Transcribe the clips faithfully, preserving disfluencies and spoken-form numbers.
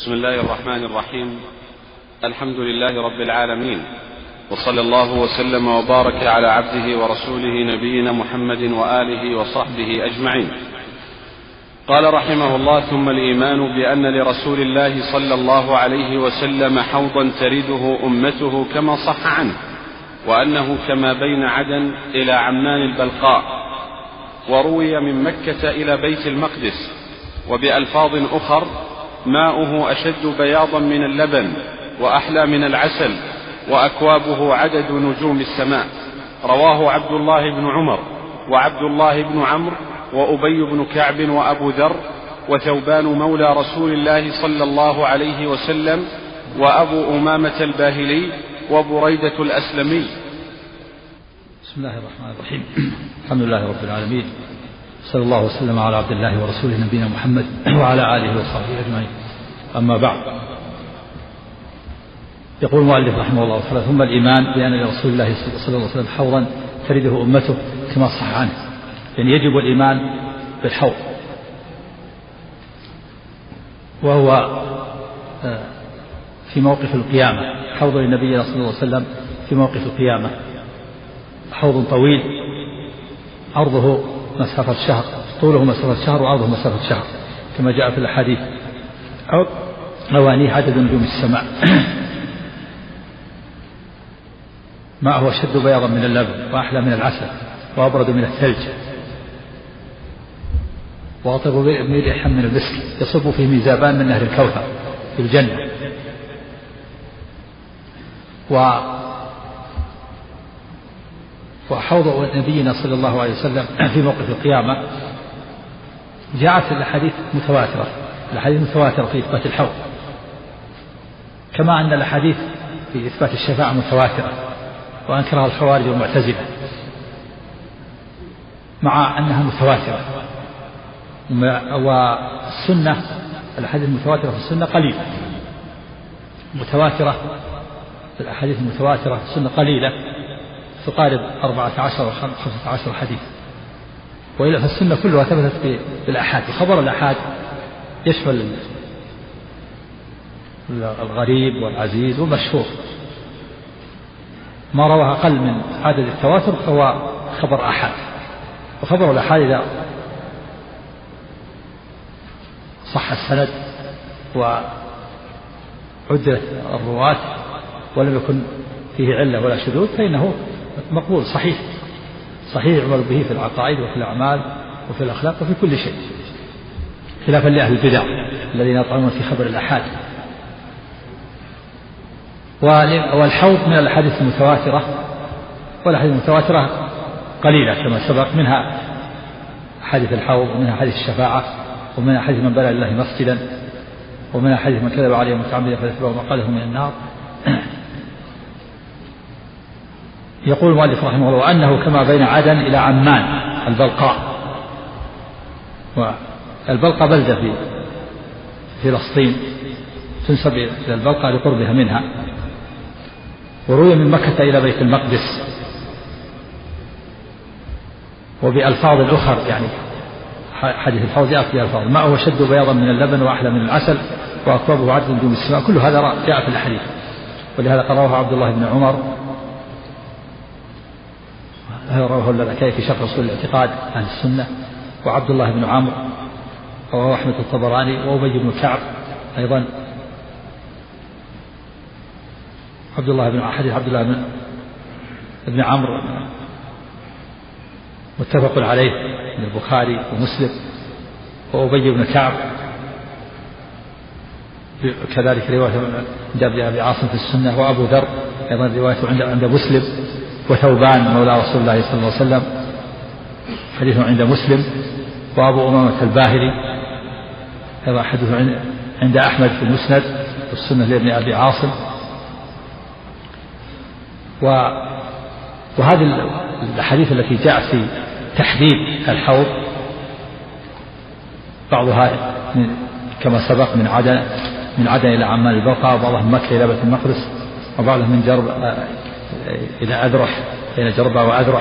بسم الله الرحمن الرحيم. الحمد لله رب العالمين، وصلى الله وسلم وبارك على عبده ورسوله نبينا محمد وآله وصحبه أجمعين. قال رحمه الله: ثم الإيمان بأن لرسول الله صلى الله عليه وسلم حوضا ترده أمته كما صح عنه، وأنه كما بين عدن إلى عمان البلقاء، وروي من مكة إلى بيت المقدس، وبألفاظ أخر: ماؤه أشد بياضا من اللبن وأحلى من العسل، وأكوابه عدد نجوم السماء. رواه عبد الله بن عمر وعبد الله بن عمرو وأبي بن كعب وأبو ذر وثوبان مولى رسول الله صلى الله عليه وسلم وأبو أمامة الباهلي وبريدة الأسلمي. بسم الله الرحمن الرحيم. الحمد لله رب العالمين، صلى الله وسلم على عبد الله ورسوله نبينا محمد وعلى آله وصحبه أجمعين. أما بعد، يقول المؤلف رحمه الله تعالى: ثم الإيمان بأن لرسول الله صلى الله عليه وسلم حوضا ترده أمته كما صح عنه. يعني يجب الإيمان بالحوض، وهو في موقف القيامة، حوض النبي صلى الله عليه وسلم في موقف القيامة، حوض طويل عرضه مسافة شهر، طوله مسافة شهر وعرضه مسافة شهر، كما جاء في الأحاديث. أوانيه عدد نجوم السماء. ماءه أشد بياضا من اللبن وأحلى من العسل وأبرد من الثلج وأطيب من ريح من المسك، يصب فيه ميزابان من نهر الكوثر في الجنة. و وحوض نبينا صلى الله عليه وسلم في موقف القيامة جاءت الأحاديث متواترة، الأحاديث متواترة في إثبات الحوض، كما أن الأحاديث في إثبات الشفاعة متواترة، وأنكرها الخوارج والمعتزلة، مع أنها متواترة. والسنة، الأحاديث المتواترة في السنة قليلة، متواترة في الأحاديث المتواترة في السنة قليلة، تقارب أربعة عشر وخمسة عشر حديث، وإلا فالسنة كلها ثبتت بالآحاد. خبر الآحاد يشمل الغريب والعزيز والمشهور، ما رواه أقل من عدد التواتر فهو خبر آحاد. وخبر الآحاد إذا صح السند وعدت الرواة ولم يكن فيه علة ولا شذوذ فإنه مقبول صحيح، صحيح يعمل به في العقائد وفي الأعمال وفي الأخلاق وفي كل شيء، خلافا لأهل البدع الذين يطعنون في خبر الآحاد. والحوض من الأحاديث المتواترة، والأحاديث المتواترة قليلة كما سبق، منها حديث الحوض، ومنها حديث الشفاعة، ومنها حديث من بنى لله مسجدا، ومنها حديث من كذب عليه متعمدا فليتبوأ مقعده من النار. يقول المؤلف رحمه الله: أنه كما بين عدن إلى عمان البلقاء. والبلقاء بلدة في فلسطين تنسب إلى البلقاء لقربها منها، وروي من مكة إلى بيت المقدس، وبألفاظ أخر، يعني حديث الحوض جاء في ألفاظ: ماءه أشد بياضا من اللبن وأحلى من العسل وأكوابه عدد نجوم السماء. كل هذا جاء في الحديث، ولهذا قرأه عبد الله بن عمر، هذا رواه اللالكائي في شرح أصول الاعتقاد عن السنة، وعبد الله بن عمرو، ورواه أحمد الطبراني، وأبي بن كعب أيضا. عبد الله بن حديث عبد الله بن ابن عمرو متفق عليه من البخاري ومسلم. وأبي بن كعب كذلك رواية عند أبي عاصم في السنة، وأبو ذر أيضا روايته عند عند مسلم، وثوبان مولى رسول الله صلى الله عليه وسلم حديثه عند مسلم، وأبو أمامة الباهلي هذا حديثه عند أحمد في المسند والسنة لابن أبي عاصم. وهذه الأحاديث التي جاءت في تحديد الحوض بعضها كما سبق من عدن من عدن إلى عمان البلقاء، وبعضها من مكة إلى بيت المقدس، وبعضها من جرب إلى أذرح إلى جربة وأذرح.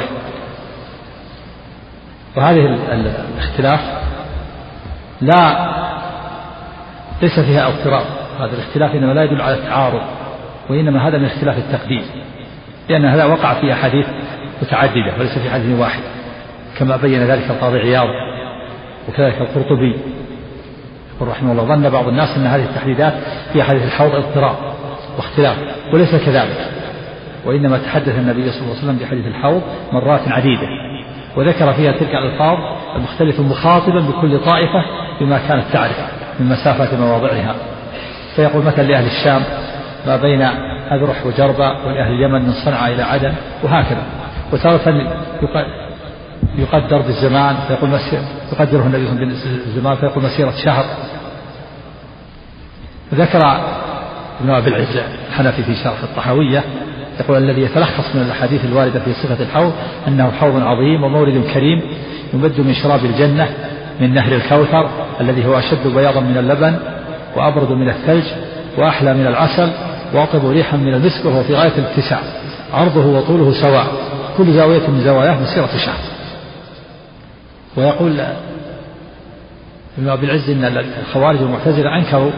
وهذه الاختلاف لا ليس فيها اضطراب، هذا الاختلاف إنما لا يدل على التعارض، وإنما هذا من اختلاف التقدير، لأن هذا وقع في أحاديث متعددة وليس في حديث واحد، كما بين ذلك القاضي عياض وكذلك القرطبي رحمه الله. ظن بعض الناس أن هذه التحديدات في حديث الحوض اضطراب واختلاف، وليس كذلك، وإنما تحدث النبي صلى الله عليه وسلم بحديث الحوض مرات عديدة، وذكر فيها تلك الألفاظ المختلفة مخاطبا بكل طائفة بما كانت تعرف من مسافة مواضعها. فيقول مثلا لأهل الشام ما بين أذرح وجربة، ولأهل اليمن من صنعاء إلى عدن، وهكذا. وتارة يقدر بالزمان فيقول يقدره النبي بالزمان فيقول مسيرة شهر. ذكر ابن أبي العز الحنفي في شرح الطحاوية يقول الذي يتلخص من الأحاديث الواردة في صفة الحوض أنه حوض عظيم ومورد كريم يمد من شراب الجنة من نهر الكوثر الذي هو أشد بياضا من اللبن وأبرد من الثلج وأحلى من العسل وأطيب ريحا من المسك، وهو في غاية الاتساع، عرضه وطوله سواء، كل زاوية من زواياه مسيرة شهر. ويقول ابن أبي العز إن الخوارج والمعتزلة أنكروا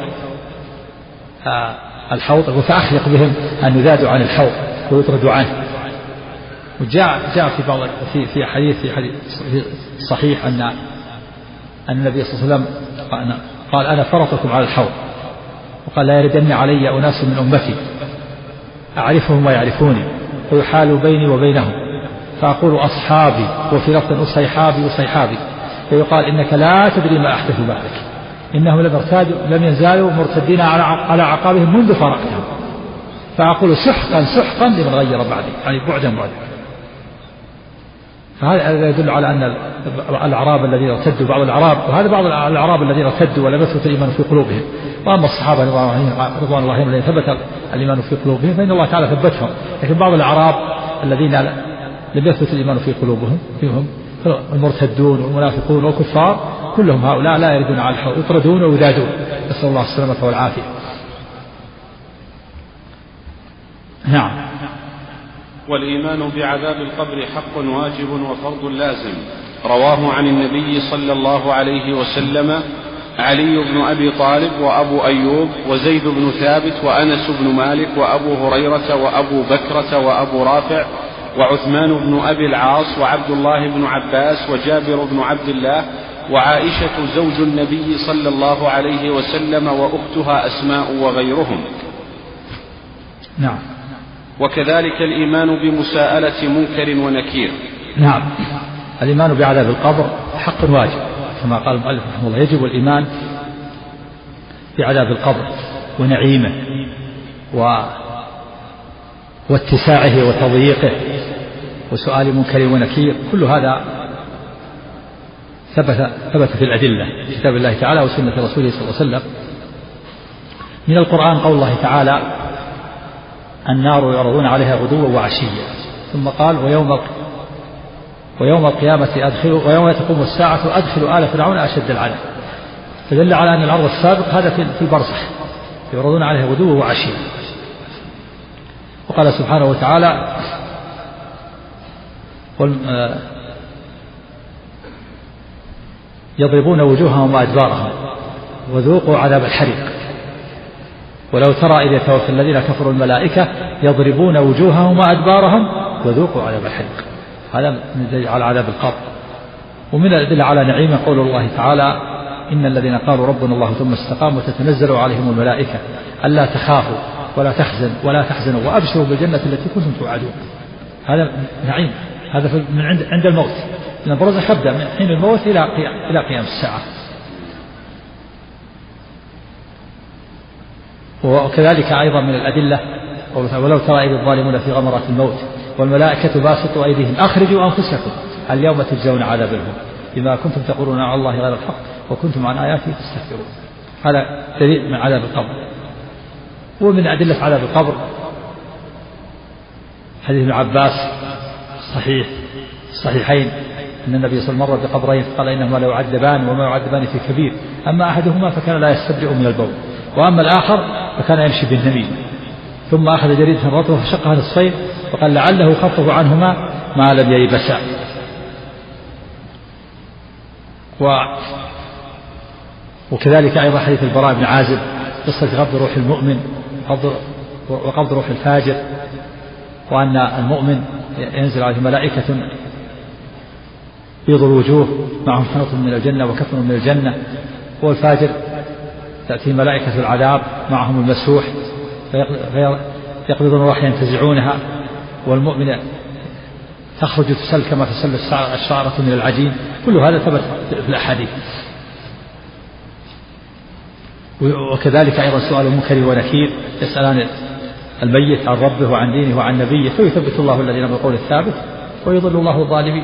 الحوض فأخلق بهم أن يذادوا عن الحوض ويطردوا عنه. وجاء جاء في بعض في في حديث في حديث صحيح أن أن النبي صلى الله عليه وسلم قال أنا فرطكم على الحوض، وقال لا يردن علي أناس من أمتي أعرفهم ويعرفوني ويحال بيني وبينهم فأقول أصحابي، وفي لفظ أصيحابي أصيحابي، فيقال إنك لا تدري ما أحدث بعدك، إنهم لم يرتادوا لم يزالوا مرتدين على على أعقابهم منذ فرقتهم، فأقول سحقا سحقا لمن غير بعدي، يعني بعدا بعدا. فهذا يدل على أن الأعراب الذين ارتدوا، بعض الأعراب، وهذا بعض الأعراب الذين ارتدوا ولم يثبت الإيمان في قلوبهم، وأما الصحابة رضوان الله عليهم الذين ثبت الإيمان في قلوبهم فإن الله تعالى ثبتهم، لكن بعض الأعراب الذين لم يثبت الإيمان في قلوبهم فيهم المرتدون والمنافقون والكفار كلهم هؤلاء لا يردون على الحوض، يطردون ويذادون، نسأل الله السلامة والعافية. نعم. والإيمان بعذاب القبر حق واجب وفرض لازم، رواه عن النبي صلى الله عليه وسلم علي بن أبي طالب وأبو أيوب وزيد بن ثابت وأنس بن مالك وأبو هريرة وأبو بكرة وأبو رافع وعثمان بن أبي العاص وعبد الله بن عباس وجابر بن عبد الله وعائشة زوج النبي صلى الله عليه وسلم وأختها أسماء وغيرهم. نعم. وكذلك الإيمان بمساءلة منكر ونكير. نعم. الإيمان بعذاب القبر حق واجب كما قال المؤلف رحمه الله، يجب الإيمان بعذاب القبر ونعيمه و... واتساعه وتضييقه وسؤال منكر ونكير، كل هذا ثبت ثبت في الأدلة في كتاب الله تعالى وسنة رسوله صلى الله عليه وسلم. من القرآن قول الله تعالى النار يعرضون عليها غدوا وعشيا، ثم قال ويوم ويوم القيامة أدخلوا ويوم تقوم الساعة أدخلوا آل فرعون أشد العذاب، فدل على أن العرض السابق هذا في البرزخ يعرضون عليها غدوا وعشيا. وقال سبحانه وتعالى يضربون وجوههم وأدبارهم وذوقوا عذاب الحريق، ولو ترى إذ يتوفى الذين كفروا الملائكة يضربون وجوههم وأدبارهم وذوقوا عذاب الحريق، هذا من دليل على عذاب القبر. ومن الأدلة على نعيمه قول الله تعالى إن الذين قالوا ربنا الله ثم استقاموا تتنزل عليهم الملائكة ألا تخافوا ولا تحزن ولا تحزنوا وأبشروا بالجنة التي كنتم توعدون، هذا نعيم، هذا من عند عند الموت، لأن البرزخ يبدأ من حين الموت إلى إلى قيام الساعة. وكذلك أيضا من الأدلة ولو ترى إذ الظالمون في غمرات الموت والملائكة باسطوا أيديهم أخرجوا أنفسكم اليوم تجزون عذاب الهون بما كنتم تقولون على الله غير الحق وكنتم عن آياته تستكبرون، هذا دليل من عذاب القبر. ومن أدلة عذاب القبر حديث ابن عباس صحيح الصحيحين أن النبي صلى الله عليه وسلم مر بقبرين فقال إنهما لا يعذبان وما يعذبان في كبير، أما أحدهما فكان لا يستبرئ من البول وأما الآخر فكان يمشي بالنميمة، ثم أخذ جريدة رطبة فشقها نصفين وقال لعله خفف عنهما ما لم ييبسا. و وكذلك أيضا حديث البراء بن عازب قصة قبض روح المؤمن وقبض روح الفاجر، وأن المؤمن ينزل عليه ملائكة بيض الوجوه معهم حنط من الجنة وكفن من الجنة، والفاجر تأتي ملائكة العذاب معهم المسوح فيقبضون الروح ينتزعونها، والمؤمن تخرج تسل كما تسل الشعرة من العجين. كل هذا ثبت في الأحاديث. وكذلك أيضا سؤال المنكر ونكير، يسألان الميت عن ربه وعن دينه وعن نبيه، فيثبت الله الذين بالقول الثابت ويضل الله الظالمين.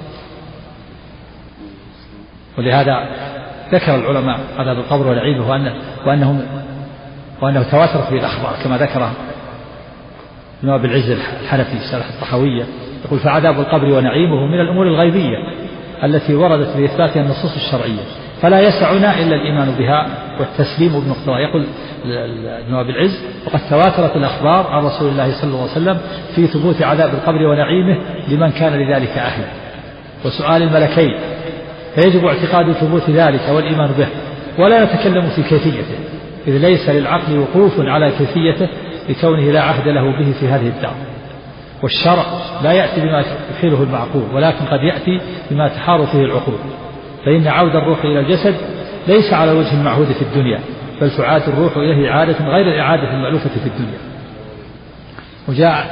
ولهذا ذكر العلماء عذاب القبر ونعيمه وأنه, وأنهم وأنه تواترت به الأخبار كما ذكر ابن أبي العز الحنفي شرح الطحاوية، يقول فعذاب القبر ونعيمه من الأمور الغيبية التي وردت بإثباتها النصوص الشرعية، فلا يسعنا إلا الإيمان بها والتسليم بمقتضاها. يقول ابن أبي العز وقد تواترت الأخبار عن رسول الله صلى الله عليه وسلم في ثبوت عذاب القبر ونعيمه لمن كان لذلك أهل، وسؤال الملكين، فيجب اعتقاد ثبوت ذلك والإيمان به، ولا نتكلم في كيفيته، إذ ليس للعقل وقوف على كيفيته لكونه لا عهد له به في هذه الدار. والشرع لا يأتي بما يحيله المعقول، ولكن قد يأتي بما تحار فيه العقول، فإن عود الروح إلى الجسد ليس على وجه المعهود في الدنيا، بل تعاد الروح إليه إعادة غير الإعادة المألوفة في الدنيا. وجاء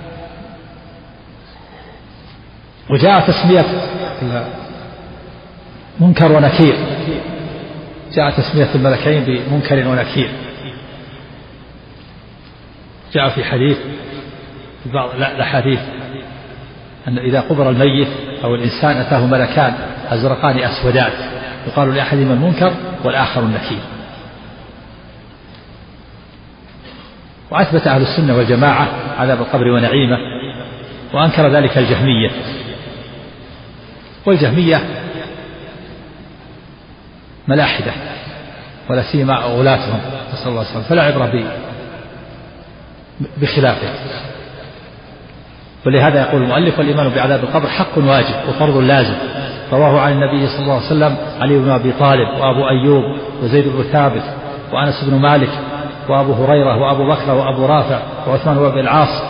وجاء تسمية منكر ونكير، جاء تسمية الملكين بمنكر ونكير. جاء في حديث في بعض الأحاديث أن إذا قبر الميت أو الإنسان أتاه ملكان أزرقان أسودان، يقال لأحدهما المنكر والآخر النكير. وأثبت أهل السنة والجماعة عذاب القبر ونعيمه، وأنكر ذلك الجهمية. والجهمية ملاحدة ولا سيما غلاتهم نسأل الله السلامة، فلا عبرة بخلافه. ولهذا يقول المؤلف والإيمان بعذاب القبر حق واجب وفرض لازم، رواه عن النبي صلى الله عليه وسلم علي بن أبي طالب وأبو أيوب وزيد بن ثابت وأنس بن مالك وأبو هريرة وأبو بكر وأبو رافع وعثمان بن العاص.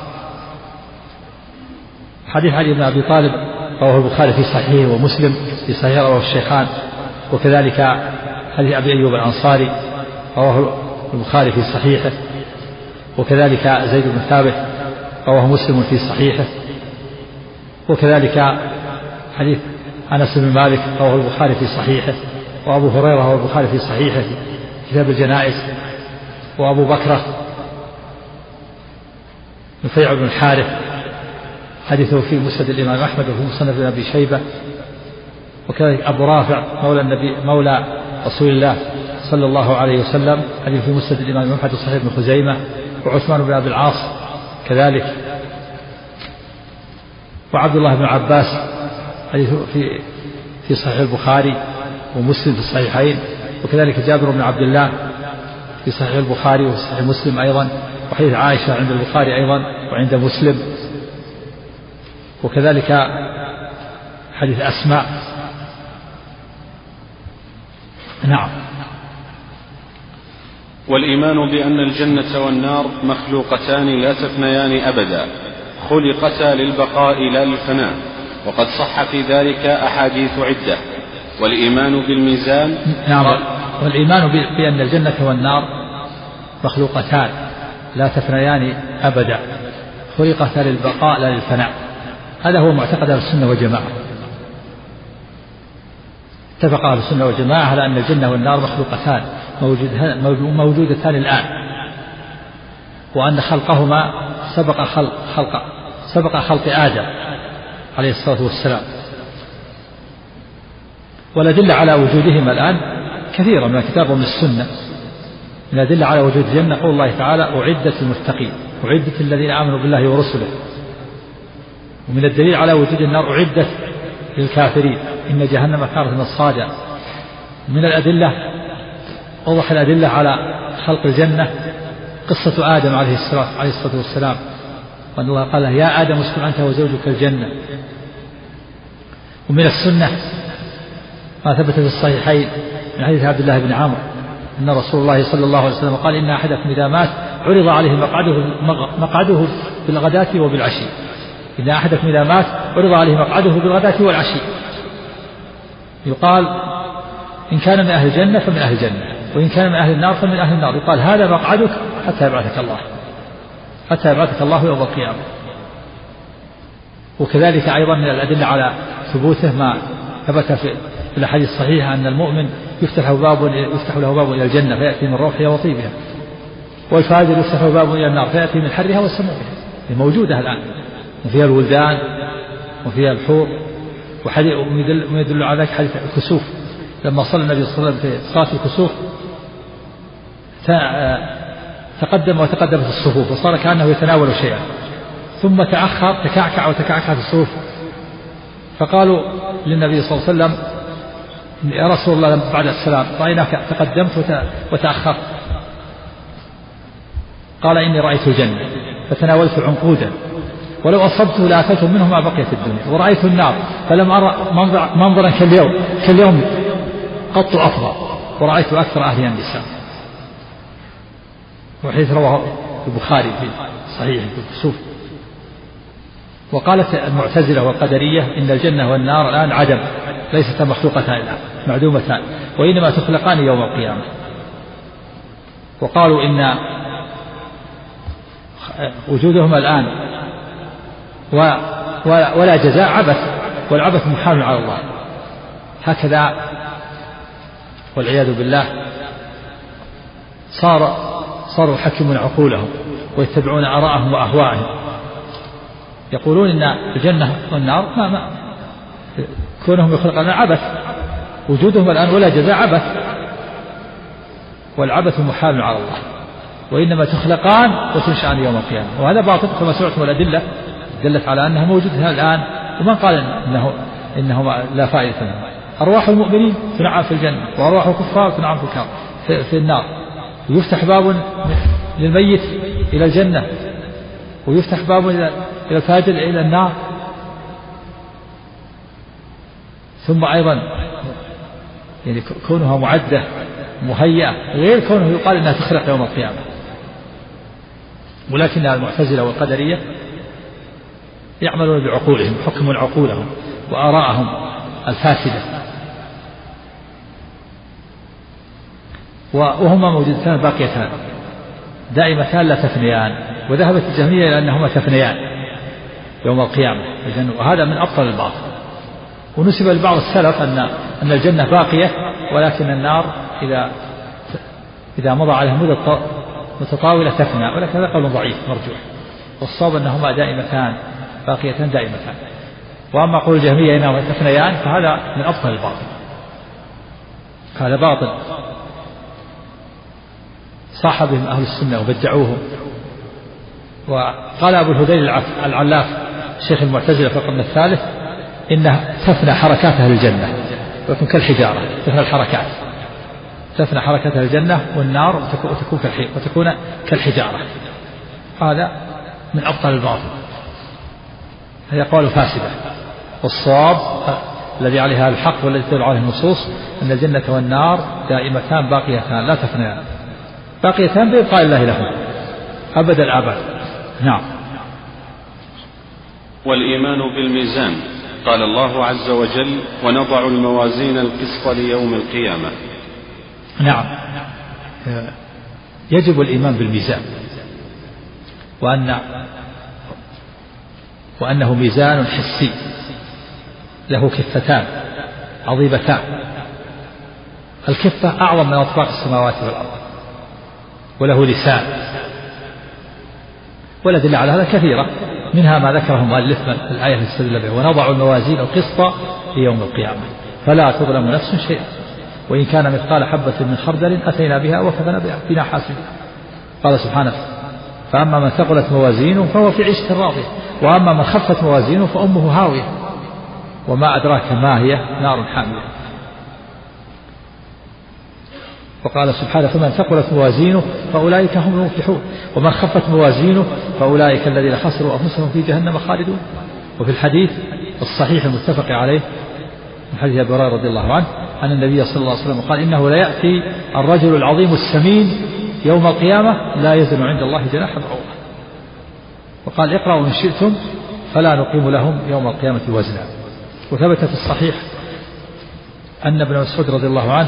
حديث علي بن أبي طالب رواه البخاري في صحيحه ومسلم في صحيح رواه الشيخان، وكذلك حديث أبي أيوب الأنصاري رواه البخاري في صحيحه، وكذلك زيد بن ثابت رواه مسلم في صحيحه، وكذلك حديث أنس بن مالك رواه البخاري في صحيحه، وأبو هريرة رواه البخاري في صحيحه كتاب الجنائز، وأبو بكر نفيع بن الحارث حديثه في مسند الإمام أحمد وفي مسند ابن أبي شيبة، وكذلك أبو رافع مولى النبي مولى رسول الله صلى الله عليه وسلم حديث في مسند الإمام أحمد وصحيح ابن خزيمة، وعثمان بن أبي العاص كذلك، وعبد الله بن عباس حديث في في صحيح البخاري ومسلم في الصحيحين، وكذلك جابر بن عبد الله في صحيح البخاري وصحيح مسلم أيضا، وحديث عائشة عند البخاري أيضا وعند مسلم، وكذلك حديث أسماء. نعم. والإيمان بأن الجنة والنار مخلوقتان لا تفنيان أبدا، خلقتا للبقاء لا للفناء، وقد صح في ذلك أحاديث عدة. والإيمان بالميزان. نعم. والإيمان بأن الجنة والنار مخلوقتان لا تفنيان أبدا، خلقتا للبقاء لا للفناء، هذا هو معتقد أهل السنة والجماعة. اتفق أهل السنة والجماعة على أن الجنة والنار مخلوقتان موجودتان الآن، وأن خلقهما سبق خلق, خلق سبق خلق آدم عليه الصلاة والسلام. والأدلة على وجودهما الآن كثيرة من الكتاب ومن السنة. من الأدلة على وجود الجنة قول الله تعالى أعدت للمتقين، أعدت الذين آمنوا بالله ورسله. ومن الدليل على وجود النار أعدت للكافرين إن جهنم كانت مرصادا. من الأدلة أوضح الأدلة على خلق الجنة قصة آدم عليه الصلاة عليه الصلاة والسلام، وأن الله قال يا آدم اسكن أنت وزوجك الجنة. ومن السنة ما ثبت في الصحيحين من حديث عبد الله بن عمرو أن رسول الله صلى الله عليه وسلم قال إن أحدكم إذا مات عرض عليه مقعده, مقعده بالغداة وبالعشي. إن أحدكم إذا مات عرض عليه مقعده بالغداة والعشي. يقال إن كان من أهل الجنة فمن أهل الجنة، وإن كان من أهل النار فمن أهل النار. يقال هذا مقعدك حتى يبعثك الله، حتى يبعثك الله يوم القيامة. وكذلك أيضا من الأدلة على ثبوته ما ثبت في الحديث الصحيح أن المؤمن يفتح باب يفتح له باب إلى الجنة فيأتي من روحها وطيبها، والفاجر يفتح له باب إلى النار فيأتي من حرها وسمومها. هي موجودة الآن، وفيها الولدان وفيها الحور. ويدل على ذلك حديث الكسوف، لما صلى النبي صلى الله عليه وسلم في صلاة الكسوف تقدم وتقدمت الصفوف وصار كأنه يتناول شيئا، ثم تأخر تكعكع وتكعكع في الصفوف، فقالوا للنبي صلى الله عليه وسلم يا رسول الله بعد السلام رأيناك تقدمت وتأخرت. قال إني رأيت الجنة فتناولت عنقودا ولو أصبته لأتيت منه ما بقيت الدنيا، ورأيت النار فلم أرى منظر منظرا كاليوم كاليوم قط أفضل، ورأيت أكثر أهلها النساء. وحيث رواه البخاري في صحيح في الكسوف. وقالت المعتزلة والقدرية إن الجنة والنار الآن عدم، ليست مخلوقتان الآن، معدومتان، وإنما تخلقان يوم القيامة. وقالوا إن وجودهما الآن ولا جزاء عبث، والعبث محال على الله. هكذا والعياذ بالله صار صاروا يحكمون عقولهم ويتبعون آراءهم وأهواءهم. يقولون إن الجنة والنار ما ما كونهم يخلقون عبث، وجودهم الآن ولا جزاء عبث، والعبث محال على الله، وإنما تخلقان وتنشأان يوم القيامة. وهذا باطل كما سمعتم، الأدلة دلت على أنها موجودة الآن، ومن قال إنه إنه لا فائدة منه. أرواح المؤمنين تنعم في الجنة، وأرواح الكفار تنعم في, في, في النار. ويفتح باب للميت إلى الجنة، ويفتح باب إلى الفاجر إلى النار. ثم أيضا يعني كونها معدة مهيئة، غير كونه يقال إنها تخلق يوم القيامة. ولكن المعتزلة والقدرية يعملون بعقولهم، يحكمون عقولهم وآراءهم الفاسدة، وهما موجودتان باقيتان دائمتان لا تفنيان. وذهبت الجهمية إلى أنهما تفنيان يوم القيامة، وهذا من أبطل الباطل. ونسب لبعض السلف أن أن الجنة باقية، ولكن النار إذا إذا مضى عليها مدة متطاولة تفنى، ولكن هذا قول ضعيف مرجوح، والصواب أنهما دائمتان باقيتان دائمتان. وأما قول الجهمية إنهما تفنيان فهذا من أبطل الباطل، هذا باطل صاح بهم أهل السنة وبدعوهم. وقال أبو الهذيل العلاف شيخ المعتزلة في القرن الثالث إنها تفنى حركات أهل الجنة وتكون كالحجارة، تفنى الحركات، تفنى حركات أهل الجنة والنار وتكون وتكون كالحجارة. هذا من أبطل الباطل، هي أقوال فاسدة. والصواب الذي عليها الحق والذي تدل عليه النصوص أن الجنة والنار دائمتان باقيتان لا تفنيان، باقيتان بإبقاء الله لهم أبد الآباد. نعم. والإيمان بالميزان، قال الله عز وجل ونضع الموازين القسط ليوم القيامة. نعم، يجب الإيمان بالميزان، وأن وأنه ميزان حسي له كفتان عظيمتان. الكفة أعظم من أطباق السماوات والأرض، وله لسان، والأدلة على هذا كثيرة، منها ما ذكره المؤلف من الآية التي استدل بها ونضع الموازين القسط ليوم القيامة فلا تظلم نفس شيئا وإن كان مثقال حبة من خردل أتينا بها وكفنا بنا حاسبين. قال سبحانه فأما من ثقلت موازينه فهو في عيشة راضية، وأما من خفت موازينه فأمه هاوية وما أدراك ما هي نار حامية. وقال سبحانه فمن ثقلت موازينه فأولئك هم المفلحون ومن خفت موازينه فأولئك الذين خسروا أنفسهم في جهنم خالدون. وفي الحديث الصحيح المتفق عليه من حديث أبي هريرة رضي الله عنه أن النبي صلى الله عليه وسلم قال إنه لا يأتي الرجل العظيم السمين يوم القيامة لا يزن عند الله جناح بعوضة. وقال اقرأوا إن شئتم فلا نقيم لهم يوم القيامة وزنا. وثبت في الصحيح أن ابن مسعود رضي الله عنه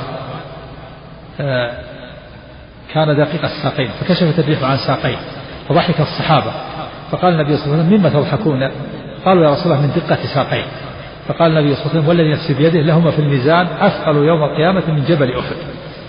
كان دقيق الساقين فكشفت الريح عن ساقين فضحك الصحابة فقال النبي صلى الله عليه وسلم مما تضحكون؟ قالوا يا رسول الله من دقة ساقين. فقال النبي صلى الله عليه وسلم والذي نفسي بيده لهما في الميزان أثقل يوم القيامة من جبل أحد.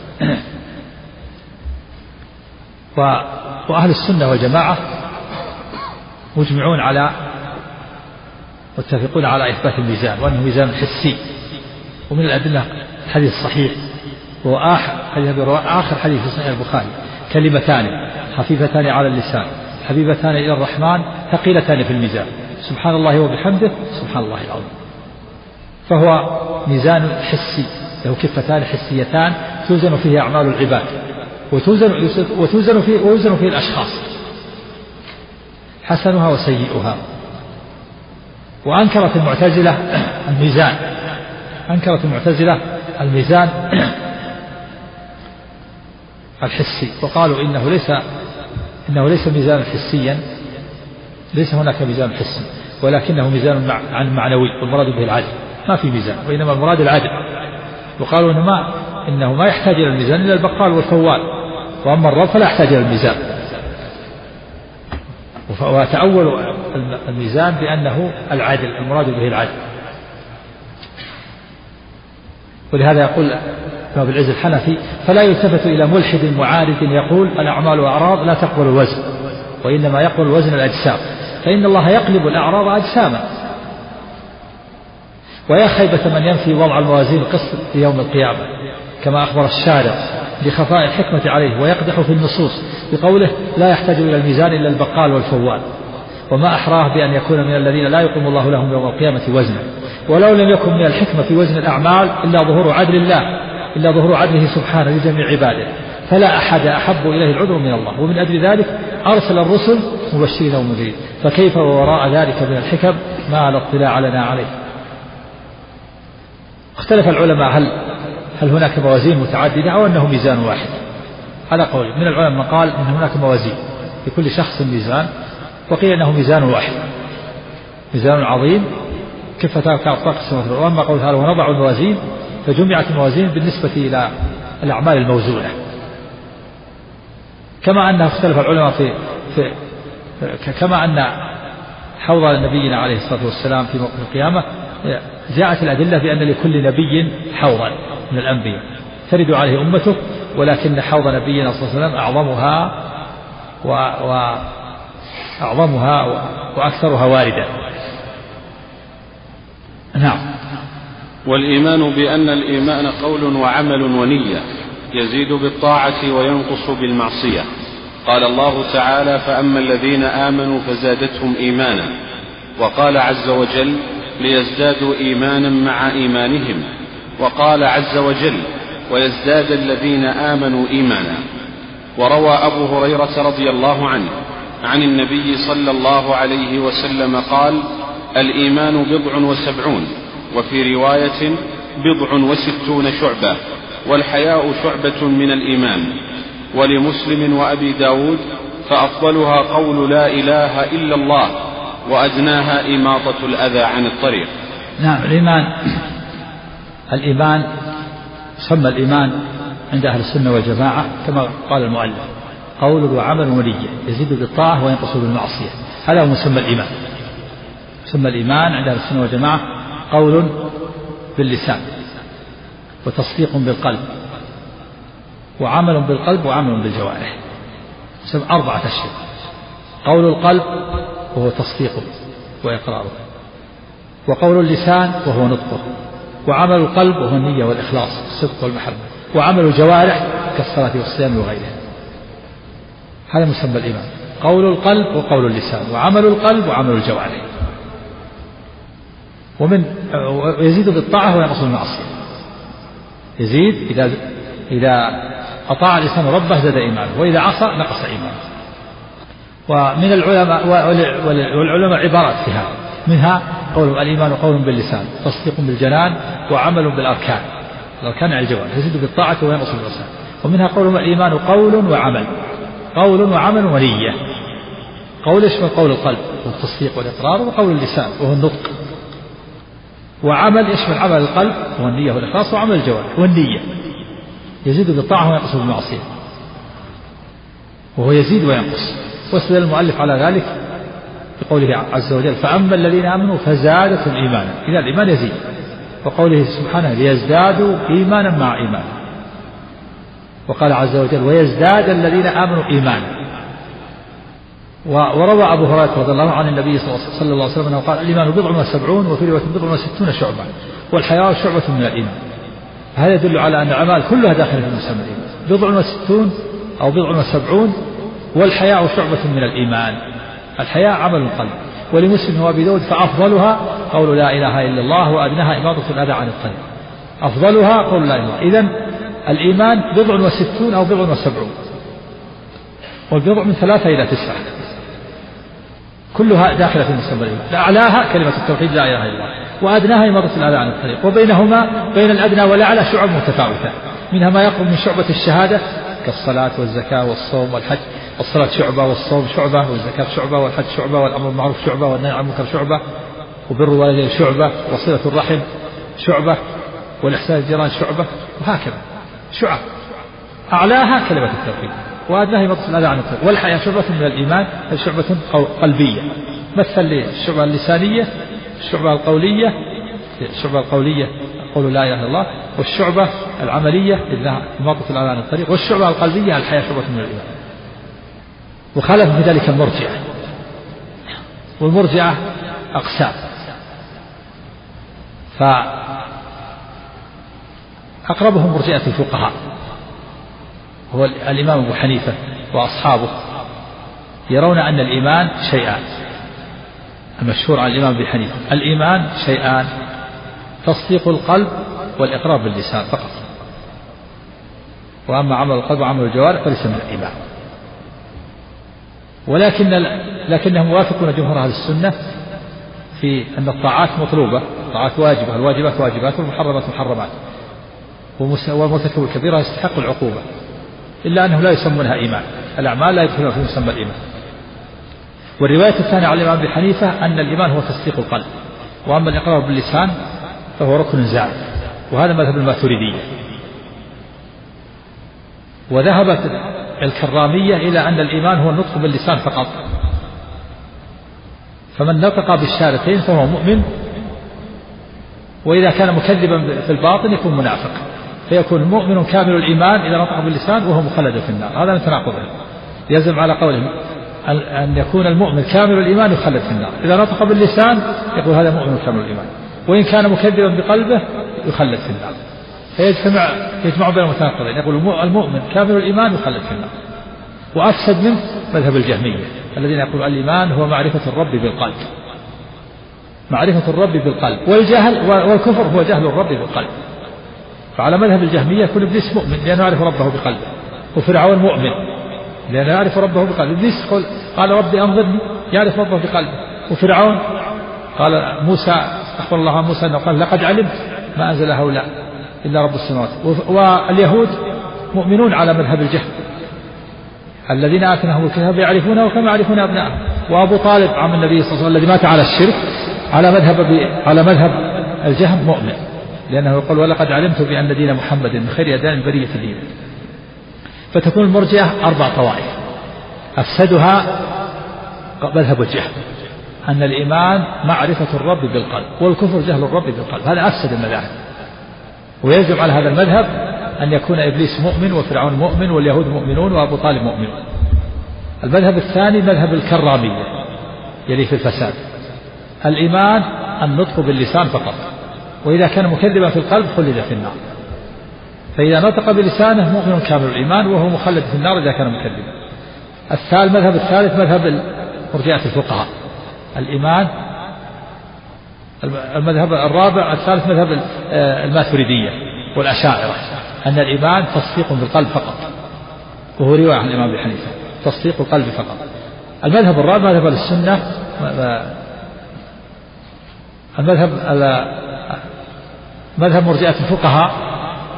وأهل السنة والجماعة مجمعون على متفقون على إثبات الميزان وأنه ميزان حسي. ومن الأدلة الحديث الصحيح وآخر حديث آخر حديث في صحيح البخاري كلمتان خفيفتان على اللسان حبيبتان إلى الرحمن ثقيلتان في الميزان سبحان الله وبحمده سبحان الله العظيم. فهو ميزان حسي له كفتان حسيتان توزن فيه أعمال العباد وتوزن, وتوزن فيه, ويوزن فيه الأشخاص حسنها وسيئها. وأنكرت المعتزلة الميزان أنكرت المعتزلة الميزان الحسي وقالوا إنه ليس إنه ليس ميزانا حسيا ليس هناك ميزان حسي ولكنه ميزان عن معنوي والمراد به العدل ما في ميزان وإنما المراد العدل. وقالوا إنه ما إنه ما يحتاج إلى الميزان إلا البقال والفوال وأما الرب فلا يحتاج إلى الميزان. وتأولوا الميزان بأنه العدل المراد به العدل. ولهذا يقول ابن العز الحنفي فلا يلتفت إلى ملحد معارض يقول الأعمال وأعراض لا تقبل الوزن وإنما يقبل الوزن الأجسام فإن الله يقلب الأعراض أجساما. ويا خيبة من ينفي وضع الموازين القسط في يوم القيامة كما أخبر الشارع لخفاء الحكمة عليه ويقدح في النصوص بقوله لا يحتاج إلى الميزان إلا البقال والفوال. وما أحراه بأن يكون من الذين لا يقيم الله لهم يوم القيامة وزنا. ولو لم يكن من الحكمة في وزن الأعمال إلا ظهور عدل الله إلا ظهور عدله سبحانه لجميع عباده فلا أحد أحب إليه العذر من الله. ومن أجل ذلك أرسل الرسل مبشرين ومنذرين فكيف ووراء ذلك من الحكم ما لا اطلاع لنا عليه. اختلف العلماء هل هل هناك موازين متعددة أو أنه ميزان واحد. على قول من العلماء من قال أن هناك موازين لكل شخص ميزان وقيل أنه ميزان واحد ميزان عظيم كفتان كأطباق السماوات. وأما قول تعالى ونضع الموازين فجمعت الموازين بالنسبة إلى الأعمال الموزونة. كما أن اختلف العلماء في, في كما أن حوض نبينا عليه الصلاة والسلام في موقف القيامة جاءت الأدلة بأن لكل نبي حوضا من الأنبياء ترد عليه أمته ولكن حوض نبينا صلى الله عليه وسلم أعظمها وأعظمها وأكثرها واردة. نعم. والإيمان بأن الإيمان قول وعمل ونية يزيد بالطاعة وينقص بالمعصية. قال الله تعالى فأما الذين آمنوا فزادتهم إيمانا. وقال عز وجل ليزدادوا إيمانا مع إيمانهم. وقال عز وجل ويزداد الذين آمنوا إيمانا. وروى أبو هريرة رضي الله عنه عن النبي صلى الله عليه وسلم قال الإيمان بضع وسبعون وفي رواية بضع وستون شعبة والحياء شعبة من الإيمان. ولمسلم وأبي داود فأفضلها قول لا إله إلا الله وأدناها إماطة الأذى عن الطريق. نعم. الإيمان الإيمان سمى الإيمان عند أهل السنة والجماعة كما قال المؤلف قول وعمل ونية يزيد بالطاعة وينقص بالمعصية. هذا هو مسمى الإيمان. مسمى الإيمان عند أهل السنة والجماعة قول باللسان وتصديق بالقلب وعمل بالقلب وعمل بالجوارح. سمى أربعة أشياء. قول القلب وهو تصديقه وإقراره وقول اللسان وهو نطقه وعمل القلب وهو النية والإخلاص الصدق والمحبة وعمل الجوارح كالصلاة والصيام وغيرها. هذا مسمى الإيمان قول القلب وقول اللسان وعمل القلب وعمل الجوارح. ومن يزيد بالطاعة وينقص بالمعصية. يزيد إذا إذا أطاع الإنسان ربه زاد إيمانه وإذا عصى نقص إيمانه. ومن العلماء والعلماء عبارات في هذا منها قول الإيمان قول باللسان تصديق بالجنان وعمل بالأركان لو كان على الجوارح يزيد بالطاعة وينقص بالعصيان. ومنها قولهم الإيمان قول وعمل، قول وعمل ونية. قول يشمل قول القلب والتصديق والإقرار، وقول اللسان وهو النطق، وعمل يشمل عمل القلب وهو النية والإخلاص، وعمل الجوارح والنية. يزيد بالطاعة وينقص بالمعصية، وهو يزيد وينقص. واستدل المؤلف على ذلك بقوله عز وجل فأما الذين آمنوا فزادتهم إيمانا، إذا الإيمان يزيد. وقوله سبحانه ليزدادوا إيمانا مع إيمان. وقال عز وجل ويزداد الذين آمنوا إيمانا. وروى أبو هريرة رضي الله عن النبي صلى الله عليه وسلم أنه قال الإيمان بضع وسبعون، وفي رواية بضع وستون شعبة، والحياة شعبة من الإيمان. هذا يدل على أن الأعمال كلها داخلة في مسمى الإيمان، بضع وستون أو بضع وسبعون، والحياة شعبة من الإيمان. الحياة عمل القلب. ولمسلم وأبي داود فأفضلها قول لا إله إلا الله، وأدناها إماطة الأذى عن الطريق. أفضلها قول لا إله إلا الله. إذن الإيمان بضع وستون أو بضع وسبعون، والبضع من ثلاثة إلى تسعة، كلها داخلة في مسمى الإيمان. أعلاها كلمة التوحيد لا إله إلا الله، وأدناها إماطة الأذى عن الطريق. وبينهما بين الأدنى والأعلى شعب متفاوتة، منها ما يقرب من شعبة الشهادة كالصلاة والزكاة والصوم والحج. الصلاة شعبة، والصوم شعبة، والزكاة شعبة، والحج شعبة، والأمر بالمعروف شعبة، والنهي عن المنكر شعبة، وبر الوالدين شعبة، وصلة الرحم شعبة، والإحسان الجيران شعبة، وهكذا شعب. أعلاها كلمة التوحيد، وأدناها إماطة الأذى عن الطريق. والحياة شعبة من الإيمان، هي شعبة قلبية، مثل الشعبة اللسانية، الشعبة القولية، الشعبة القولية قول لا إله إلا الله، والشعبة العملية إماطة الأذى عن الطريق، والشعبة القلبية الحياة شعبة من الإيمان. وخالف في ذلك المرجئة، والمرجئة أقسام. فأقربهم مرجئة الفقهاء هو الإمام أبو حنيفة وأصحابه، يرون أن الإيمان شيئان. المشهور عن الإمام أبي حنيفة الإيمان شيئان، تصديق القلب والإقرار باللسان فقط، وأما عمل القلب وعمل الجوارح فليس من الإيمان. ولكن لكنهم موافقون جمهور أهل السنة في أن الطاعات مطلوبة، الطاعات واجبة، الواجبات واجبات، والمحرمات محرمات، ومرتكب الكبيرة يستحق العقوبة، إلا أنه لا يسمونها إيمان. الأعمال لا يدخلون في مسمى الإيمان. والرواية الثانية على الإمام أبي حنيفة أن الإيمان هو تصديق القلب، وأما الإقرار باللسان فهو ركن زائد، وهذا مذهب الماتريدية. وذهبت الكرامية إلى أن الإيمان هو النطق باللسان فقط، فمن نطق بالشهادتين فهو مؤمن، وإذا كان مكذبا في الباطن يكون منافق، فيكون مؤمن كامل الإيمان إذا نطق باللسان وهو مخلد في النار. هذا من تناقضه. يلزم على قولهم أن يكون المؤمن كامل الإيمان يخلد في النار، إذا نطق باللسان يقول هذا مؤمن كامل الإيمان، وإن كان مكذبا بقلبه يخلد في النار. فيجتمع يجمع بين المتناقضين، يقول المؤمن كامل الإيمان يخلد في النار. وأفسد منه مذهب الجهمية الذين يقول الإيمان هو معرفة الرب بالقلب، معرفة الرب بالقلب، والجهل والكفر هو جهل الرب بالقلب. فعلى مذهب الجهمية يكون إبليس مؤمن لأنه يعرف ربه بقلبه، وفرعون مؤمن لأنه يعرف ربه بقلبه. إبليس قال, قال ربي أنظرني، يعرف ربه بقلبه. وفرعون قال موسى أخبر الله عن موسى أنه قال لقد علمت ما أنزل هؤلاء إلا رب السماوات. واليهود مؤمنون على مذهب الجهل، الذين آتيناهم الكتاب يعرفونه كما يعرفون أبنائهم. وأبو طالب عم النبي صلى الله عليه وسلم الذي مات على الشرك على مذهب على مذهب الجهل مؤمن، لأنه يقول ولقد علمت بأن دين محمد من خير أديان البرية دين. فتكون المرجئة أربع طوائف، أفسدها مذهب الجهل، أن الإيمان معرفة الرب بالقلب، والكفر جهل الرب بالقلب. هذا أفسد المذاهب. ويجب على هذا المذهب أن يكون إبليس مؤمن، وفرعون مؤمن، واليهود مؤمنون، وأبو طالب مؤمن. المذهب الثاني مذهب الكرامية يلي في الفساد، الإيمان النطق باللسان فقط، وإذا كان مكذبا في القلب خلد في النار. فإذا نطق بلسانه مؤمن كامل الإيمان وهو مخلد في النار إذا كان مكذبا. الثالث المذهب الثالث مذهب مرجئة الفقهاء، الإيمان. المذهب الرابع الثالث مذهب الماتريدية والأشاعرة، أن الإيمان تصديق بالقلب فقط، وهو رواية عن الإمام أبي حنيفة تصديق القلب فقط. المذهب الرابع مذهب السنة، المذهب مذهب مرجئة الفقهاء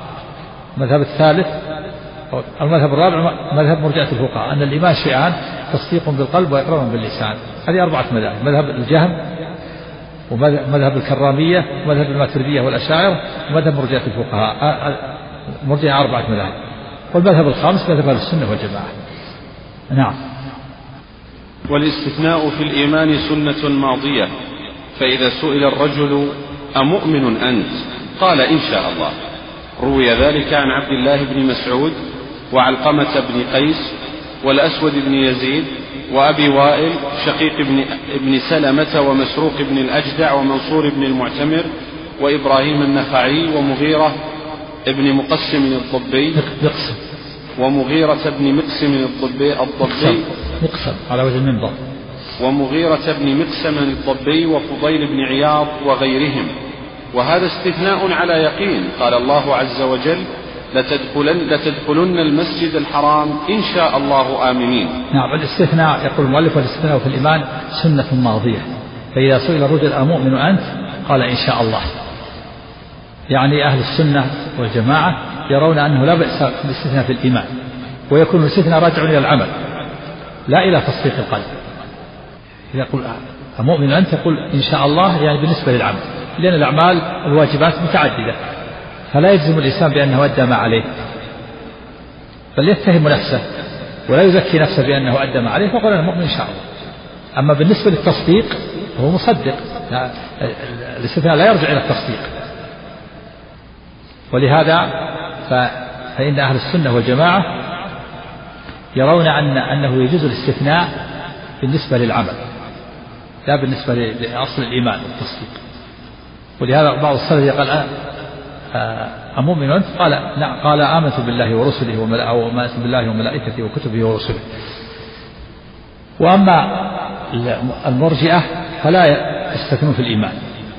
المذهب الثالث المذهب الرابع مذهب مرجئة الفقهاء أن الإيمان شيئان تصديق بالقلب وإقرار باللسان. هذه أربعة مذاهب: مذهب الجهم ومذهب الكرامية ومذهب الماتريدية والأشاعرة ومذهب مرجئة الفقهاء. مرجئة أربعة مذاهب. والمذهب الخامس مذهب السنة والجماعة. نعم. والاستثناء في الإيمان سنة ماضية، فإذا سئل الرجل أمؤمن أنت قال إن شاء الله. روي ذلك عن عبد الله بن مسعود وعلقمة بن قيس والأسود بن يزيد وأبي وائل شقيق بن, بن سلمة ومسروق بن الأجدع ومنصور بن المعتمر وإبراهيم النخعي ومغيرة بن مقسم الضبي ومغيرة بن مقسم الضبي الضبي مقسم على وجه المنبر ومغيرة بن مقسم الضبي وفضيل بن عياض وغيرهم. وهذا استثناء على يقين. قال الله عز وجل: لتدخلن, لتدخلن المسجد الحرام إن شاء الله آمنين. نعم. الاستثناء يقول المؤلف: والاستثناء في الإيمان سنة ماضية، فإذا سئل الرجل أمؤمن أنت قال إن شاء الله. يعني أهل السنة والجماعة يرون أنه لا بأس بالاستثناء في الإيمان، ويكون الاستثناء راجع إلى العمل لا إلى تصديق القلب. إذا يقول أمؤمن أنت يقول إن شاء الله يعني بالنسبة للعمل، لأن الأعمال الواجبات متعددة، فلا يجزم الإنسان بأنه أدى ما عليه، بل يتهم نفسه ولا يزكي نفسه بأنه أدى ما عليه، فقال أنا مؤمن إن شاء الله. أما بالنسبة للتصديق هو مصدق، الاستثناء لا يرجع إلى التصديق. ولهذا فإن أهل السنة والجماعة يرون أن أنه يجوز الاستثناء بالنسبة للعمل لا بالنسبة لأصل الإيمان والتصديق. ولهذا بعض السلف قال أمؤمن أنت؟ قال نعم. قال آمنت بالله ورسله وآمنت بالله وملائكته وكتبه ورسله. وأما المرجئة فلا يستثنون في الإيمان،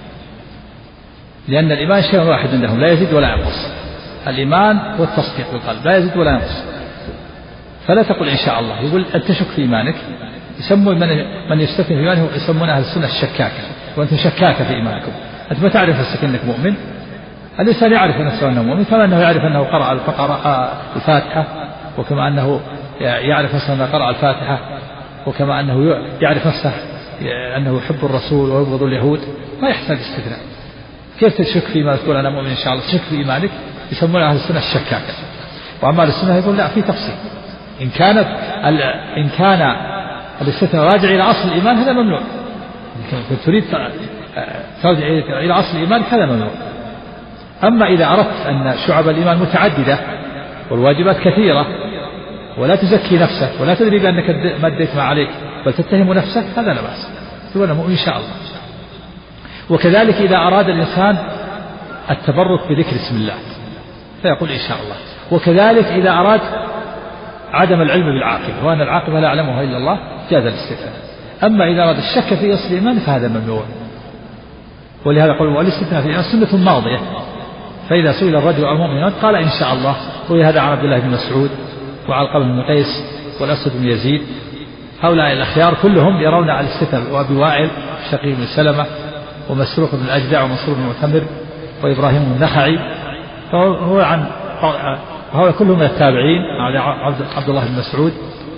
لأن الإيمان شيء واحد عندهم لا يزيد ولا ينقص. الإيمان هو التصديق بالقلب لا يزيد ولا ينقص. فلا تقل إن شاء الله، يقول أن تشك في إيمانك. يسمون من من يستثني في إيمانه يسمون أهل السنة الشكاكة، وأنت شكاكة في إيمانكم. أنت ما تعرف نفسك أنك مؤمن. الإنسان يعرف نفسه أنه مؤمن كما أنه يعرف أنه قرأ الفاتحة، وكما أنه يعرف نفسه أنه قرأ الفاتحة، وكما أنه يعرف نفسه أنه يحب الرسول ويبغض اليهود. ما يحتاج استثناء. كيف تشك فيما تقول أنا مؤمن إن شاء الله؟ تشك في إيمانك. يسمون أهل السنة الشكاكة. وأما السنة يقول لا، في تفصيل. إن كانت إن كان الاستثناء راجع إلى أصل الإيمان هذا ممنوع. إن تريد ترجع إلى أصل الإيمان هذا ممنوع. أما إذا أردت أن شعب الإيمان متعددة والواجبات كثيرة ولا تزكي نفسك ولا تدري بأنك ما أديت ما عليك بل تتهم نفسك، هذا لا بأس، تقول أنا مؤمن إن شاء الله. وكذلك إذا أراد الإنسان التبرك بذكر اسم الله فيقول إن شاء الله. وكذلك إذا أراد عدم العلم بالعاقبة وأن العاقبة لا يعلمها إلا الله جاز الاستثناء. أما إذا أراد الشك في أصل الإيمان فهذا ممنوع. ولهذا قالوا والاستثناء في الإيمان سنة ماضية، فإذا سئل الرجل المؤمن قال إن شاء الله. وهذا عن عبد الله بن مسعود وعلقمة بن قيس والأسود بن يزيد. هؤلاء الأخيار كلهم يرون على الاستثناء، وأبي وائل شقيق بن سلمة ومسروق بن الأجدع ومنصور بن المعتمر وإبراهيم النخعي. فهو عن هؤلاء كلهم من التابعين، عبد الله بن مسعود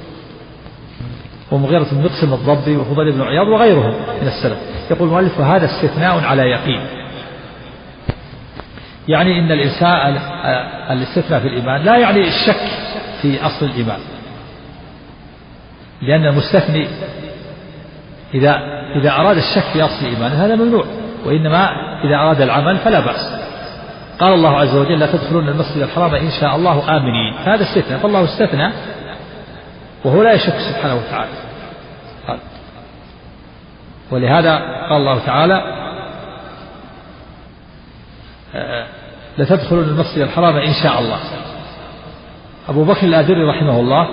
ومغيرة بن مقسم الضبي وفضيل بن عياض وغيرهم من السلف. يقول المؤلف وهذا استثناء على يقين، يعني إن الإنسان الاستثناء في الإيمان لا يعني الشك في أصل الإيمان، لأن المستثني إذا إذا أراد الشك في أصل الإيمان هذا ممنوع، وإنما إذا أراد العمل فلا بأس. قال الله عز وجل لا تدخلون المسجد الحرام إن شاء الله آمنين، هذا استثناء، فالله استثنى وهو لا يشك سبحانه وتعالى. ولهذا قال الله تعالى لتدخلون المسجد الحرام إن شاء الله. أبو بكر الآجري رحمه الله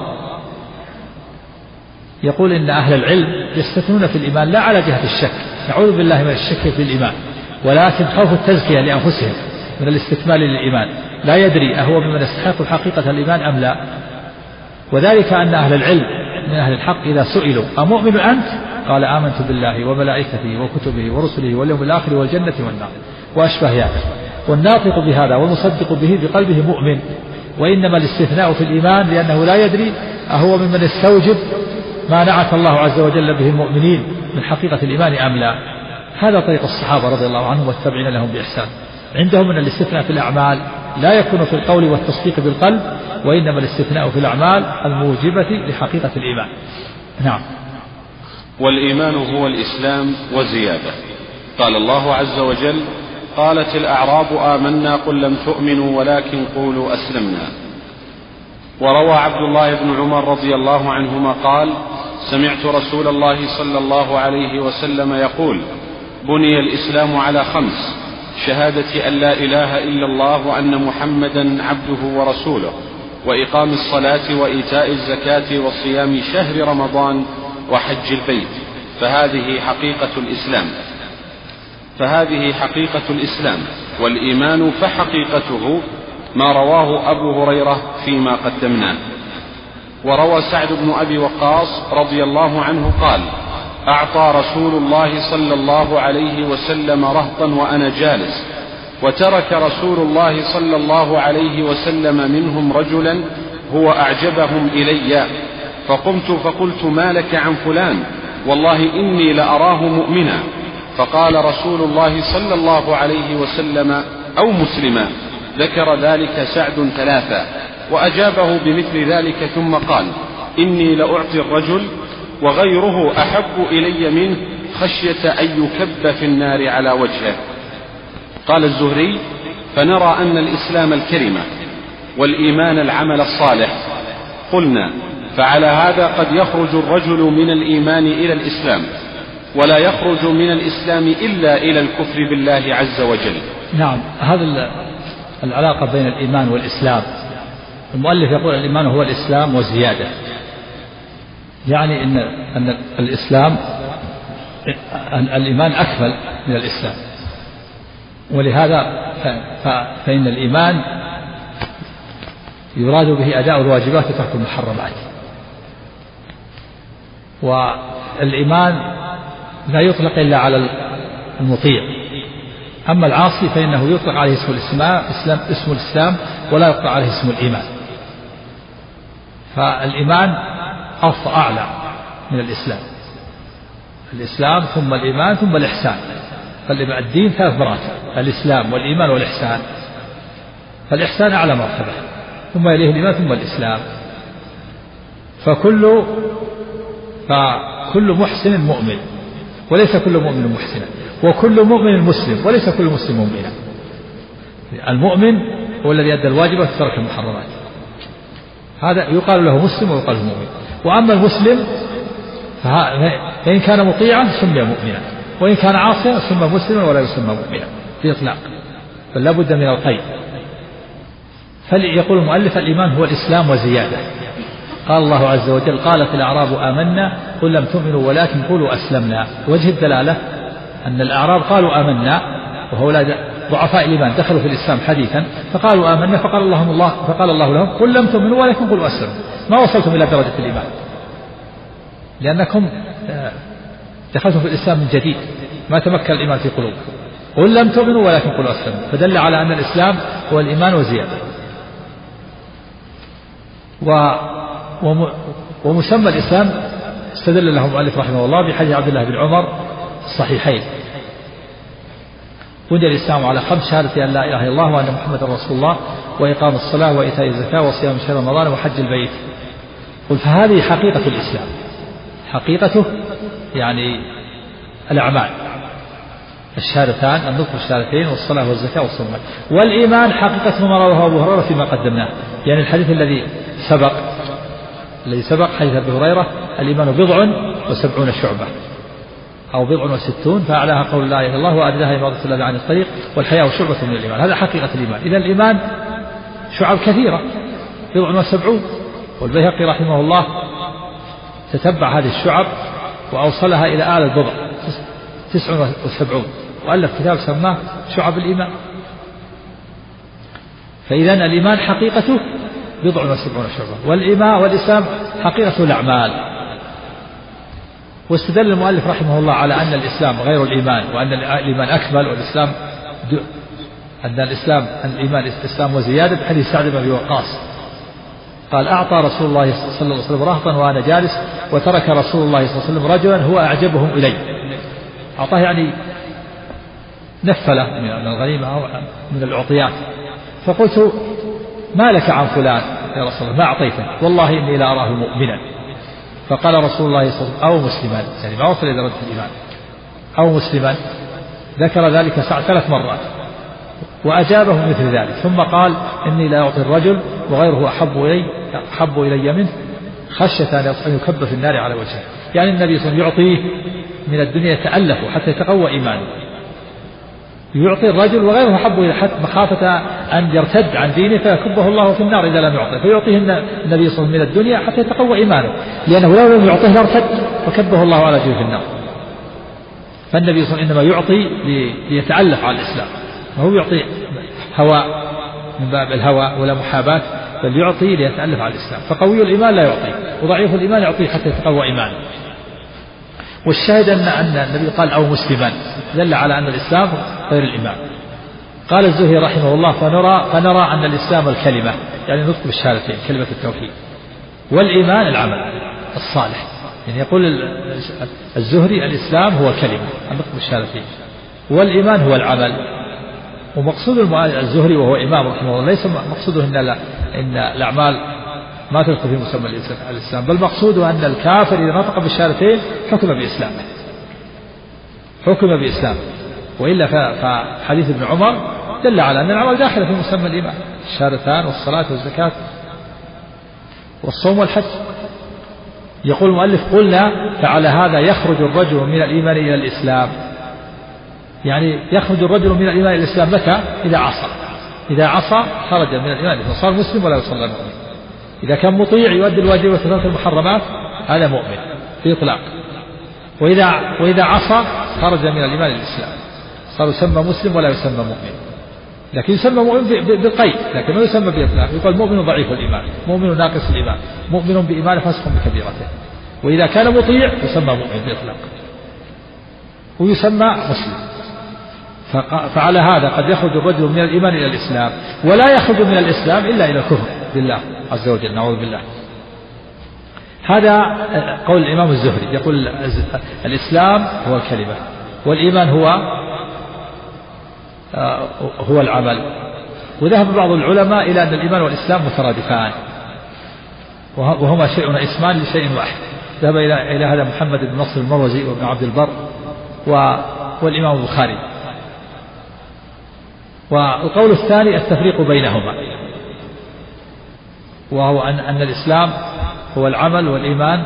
يقول إن أهل العلم يستثنون في الإيمان لا على جهة الشك، نعوذ بالله من الشك في الإيمان، ولكن خوف التزكية لأنفسهم من الاستكمال للإيمان، لا يدري أهو بمن يستحق حقيقة الإيمان أم لا. وذلك أن أهل العلم من أهل الحق إذا سئلوا أمؤمن أنت؟ قال آمنت بالله وملائكته وكتبه ورسله واليوم الآخر والجنة والنار وأشبه يعني. والناطق بهذا والمصدق به بقلبه مؤمن، وإنما الاستثناء في الإيمان لأنه لا يدري أهو ممن يستوجب ما نعت الله عز وجل به المؤمنين من حقيقة الإيمان أم لا. هذا طريق الصحابة رضي الله عنهم والتابعين لهم بإحسان. عندهم أن الاستثناء في الأعمال لا يكون في القول والتصديق بالقلب، وإنما الاستثناء في الأعمال الموجبة لحقيقة الإيمان. نعم. والإيمان هو الإسلام وزيادة. قال الله عز وجل: قالت الأعراب آمنا قل لم تؤمنوا ولكن قولوا أسلمنا. وروى عبد الله بن عمر رضي الله عنهما قال: سمعت رسول الله صلى الله عليه وسلم يقول: بني الإسلام على خمس: شهادة أن لا إله إلا الله وأن محمدا عبده ورسوله، وإقام الصلاة وإيتاء الزكاة وصيام شهر رمضان وحج البيت. فهذه حقيقة الإسلام فهذه حقيقة الإسلام والإيمان فحقيقته ما رواه أبو هريرة فيما قدمناه. وروى سعد بن أبي وقاص رضي الله عنه قال: أعطى رسول الله صلى الله عليه وسلم رهطا وأنا جالس، وترك رسول الله صلى الله عليه وسلم منهم رجلا هو أعجبهم إلي، فقمت فقلت: ما لك عن فلان؟ والله إني لأراه مؤمنا. فقال رسول الله صلى الله عليه وسلم: أو مسلما. ذكر ذلك سعد ثلاثا، وأجابه بمثل ذلك ثم قال: إني لأعطي الرجل وغيره أحب إلي منه خشية أن يكب في النار على وجهه. قال الزهري: فنرى أن الإسلام الكلمة والإيمان العمل الصالح. قلنا: فعلى هذا قد يخرج الرجل من الإيمان إلى الإسلام، ولا يخرج من الإسلام إلا إلى الكفر بالله عز وجل. نعم. هذا العلاقة بين الإيمان والإسلام. المؤلف يقول: الإيمان هو الإسلام وزيادة، يعني إن أن الإسلام الإيمان أكمل من الإسلام، ولهذا فإن الإيمان يراد به أداء الواجبات وترك المحرمات. والإيمان لا يطلق إلا على المطيع، أما العاصي فإنه يطلق عليه اسم الإسلام اسم الإسلام ولا يطلق عليه اسم الإيمان. فالإيمان أفضل أعلى من الإسلام، الإسلام ثم الإيمان ثم الإحسان. فالدين ثلاث مراتب: الإسلام والإيمان والإحسان. فالإحسان أعلى مرتبة، ثم إليه الإيمان ثم الإسلام. فكل فكل محسن مؤمن وليس كل مؤمن محسنا، وكل مؤمن مسلم وليس كل مسلم مؤمنا. المؤمن هو الذي أدى الواجبات وترك المحرمات، هذا يقال له مسلم ويقال له مؤمن. وأما المسلم فإن كان مطيعا سمي مؤمنا، وإن كان عاصيا سمى مسلما ولا يسمى مؤمنا بإطلاق، بل لا بد من القيد. فيقول المؤلف: الإيمان هو الإسلام وزيادة. قال الله عز وجل: قالت الأعراب آمنا قل لم تؤمنوا ولكن قولوا أسلمنا. وجه الدلالة أن الأعراب قالوا آمنا، وهؤلاء ضعفاء الإيمان دخلوا في الإسلام حديثا فقالوا آمنا، فقال الله الله فقال الله لهم: قل لم تؤمنوا ولكن قولوا أسلمنا. ما وصلتم إلى درجة الإيمان، لأنكم دخلتم في الإسلام من جديد، ما تمكن الإيمان في قلوبكم. قل لم تؤمنوا ولكن قولوا أسلمنا، فدل على أن الإسلام هو الإيمان وزيادة. و ومسمى الإسلام استدل له المؤلف رحمه الله بحديث عبد الله بن عمر الصحيحين: بني الإسلام على خمس: شهادة أن لا إله إلا الله وأن محمدا رسول الله، وإقام الصلاة وإيتاء الزكاة وصيام شهر رمضان وحج البيت. قل: فهذه حقيقة الإسلام. حقيقته يعني الأعمال، الشهادتان، النطق الشهادتين والصلاة والزكاة والصوم. والإيمان حقيقته ما رواه أبو هريرة فيما قدمناه، يعني الحديث الذي سبق الذي سبق حديث أبي هريرة: الإيمان بضع وسبعون شعبة أو بضع وستون، فأعلاها قول لا إله إلا الله وأدناها إماطة الأذى عن الطريق والحياء شعبة من الإيمان. هذا حقيقة الإيمان. إذا الإيمان شعب كثيرة، بضع وسبعون. والبيهقي رحمه الله تتبع هذه الشعب وأوصلها إلى أعلى البضع تسع وسبعون، وألف كتاب سماه شعب الإيمان. فإذا الإيمان حقيقته بضع وسبعون شعبة، والإيمان والإسلام حقيقة الأعمال. واستدل المؤلف رحمه الله على أن الإسلام غير الإيمان، وأن الإيمان أكمل والإسلام أن الإسلام أن الإيمان الإسلام وزيادة بحديث سعد بن أبي وقاص قال أعطى رسول الله صلى الله عليه وسلم رهطا وأنا جالس وترك رسول الله صلى الله عليه وسلم رجلا هو أعجبهم إلي. أعطاه يعني نفله من الغنيمة أو من العطيات. فقلت ما لك عن فلان يا رسول الله ما أعطيته والله إني لا أراه مؤمنا. فقال رسول الله صلى الله عليه وسلم أو مسلما يعني ما وصل إلى درجة الإيمان أو مسلما. ذكر ذلك سعد ثلاث مرات وأجابه مثل ذلك ثم قال إني لا أعطي الرجل وغيره أحب إلي أحب إلي منه خشية أن يكب في النار على وجهه. يعني النبي صلى الله عليه وسلم يعطيه من الدنيا يتألف حتى يتقوى إيمانه. يعطي الرجل وغيره أحب إليه حتى مخافة أن يرتد عن دينه فيكبه الله في النار إذا لم يعطيه. فيعطيه النبي صلى الله عليه وسلم من الدنيا حتى يتقوى إيمانه لأنه لو لم يعطيه لارتد فكبه الله على وجهه في النار. فالنبي صلى الله عليه وسلم إنما يعطي ليتألف على الإسلام وهو يعطي هواء من باب الهوى ولا محاباة بل يعطي ليتألف على الإسلام. فقوي الإيمان لا يعطي وضعيف الإيمان يعطيه حتى يتقوى إيمانه. والشاهد أن أن النبي قال أو مسلما دل على أن الإسلام غير الإيمان. قال الزهري رحمه الله فنرى فنرى أن الإسلام الكلمة يعني نطق بالشهادتين كلمة التوحيد والإيمان العمل الصالح. يعني يقول الزهري الإسلام هو كلمة النطق بالشهادتين والإيمان هو العمل. ومقصود الزهري وهو إمام رحمه الله ليس مقصوده إن, إن الأعمال ما تدخل في مسمى الإسلام بل مقصوده أن الكافر إذا نطق بالشهادتين حكم بإسلامه حكم بإسلامه. وإلا فحديث ابن عمر دل على أن العمل داخل في مسمى الإيمان الشهادتان والصلاة والزكاة والصوم والحج. يقول المؤلف قلنا فعلى هذا يخرج الرجل من الإيمان إلى الإسلام. يعني يخرج الرجل من الإيمان إلى الإسلام متى؟ إذا عصى. إذا عصى خرج من الإيمان صار مسلم ولا يصلى مؤمن. إذا كان مطيع يؤدي الواجب وترك المحرمات هذا مؤمن بإطلاق. وإذا وإذا عصى خرج من الإيمان إلى الإسلام صار يسمى مسلم ولا يسمى مؤمن. لكن يسمى مؤمن بالقيد لكن ما يسمى بإطلاق. يقال مؤمن ضعيف الإيمان مؤمن ناقص الإيمان مؤمن بإيمان فاسق بكبيرته. وإذا كان مطيع يسمى مؤمن بإطلاق ويسمى مسلم. فعلى هذا قد يخرج الرجل من الإيمان إلى الإسلام ولا يخرج من الإسلام إلا إلى الكفر بالله عز وجل نعوذ بالله. هذا قول الإمام الزهري يقول الإسلام هو الكلمة والإيمان هو هو العمل. وذهب بعض العلماء إلى أن الإيمان والإسلام مترادفان وهما شيء اسمان لشيء واحد. ذهب إلى إلى هذا محمد بن نصر المروزي وابن عبد البر والإمام البخاري. والقول الثاني التفريق بينهما وهو أن أن الإسلام هو العمل والإيمان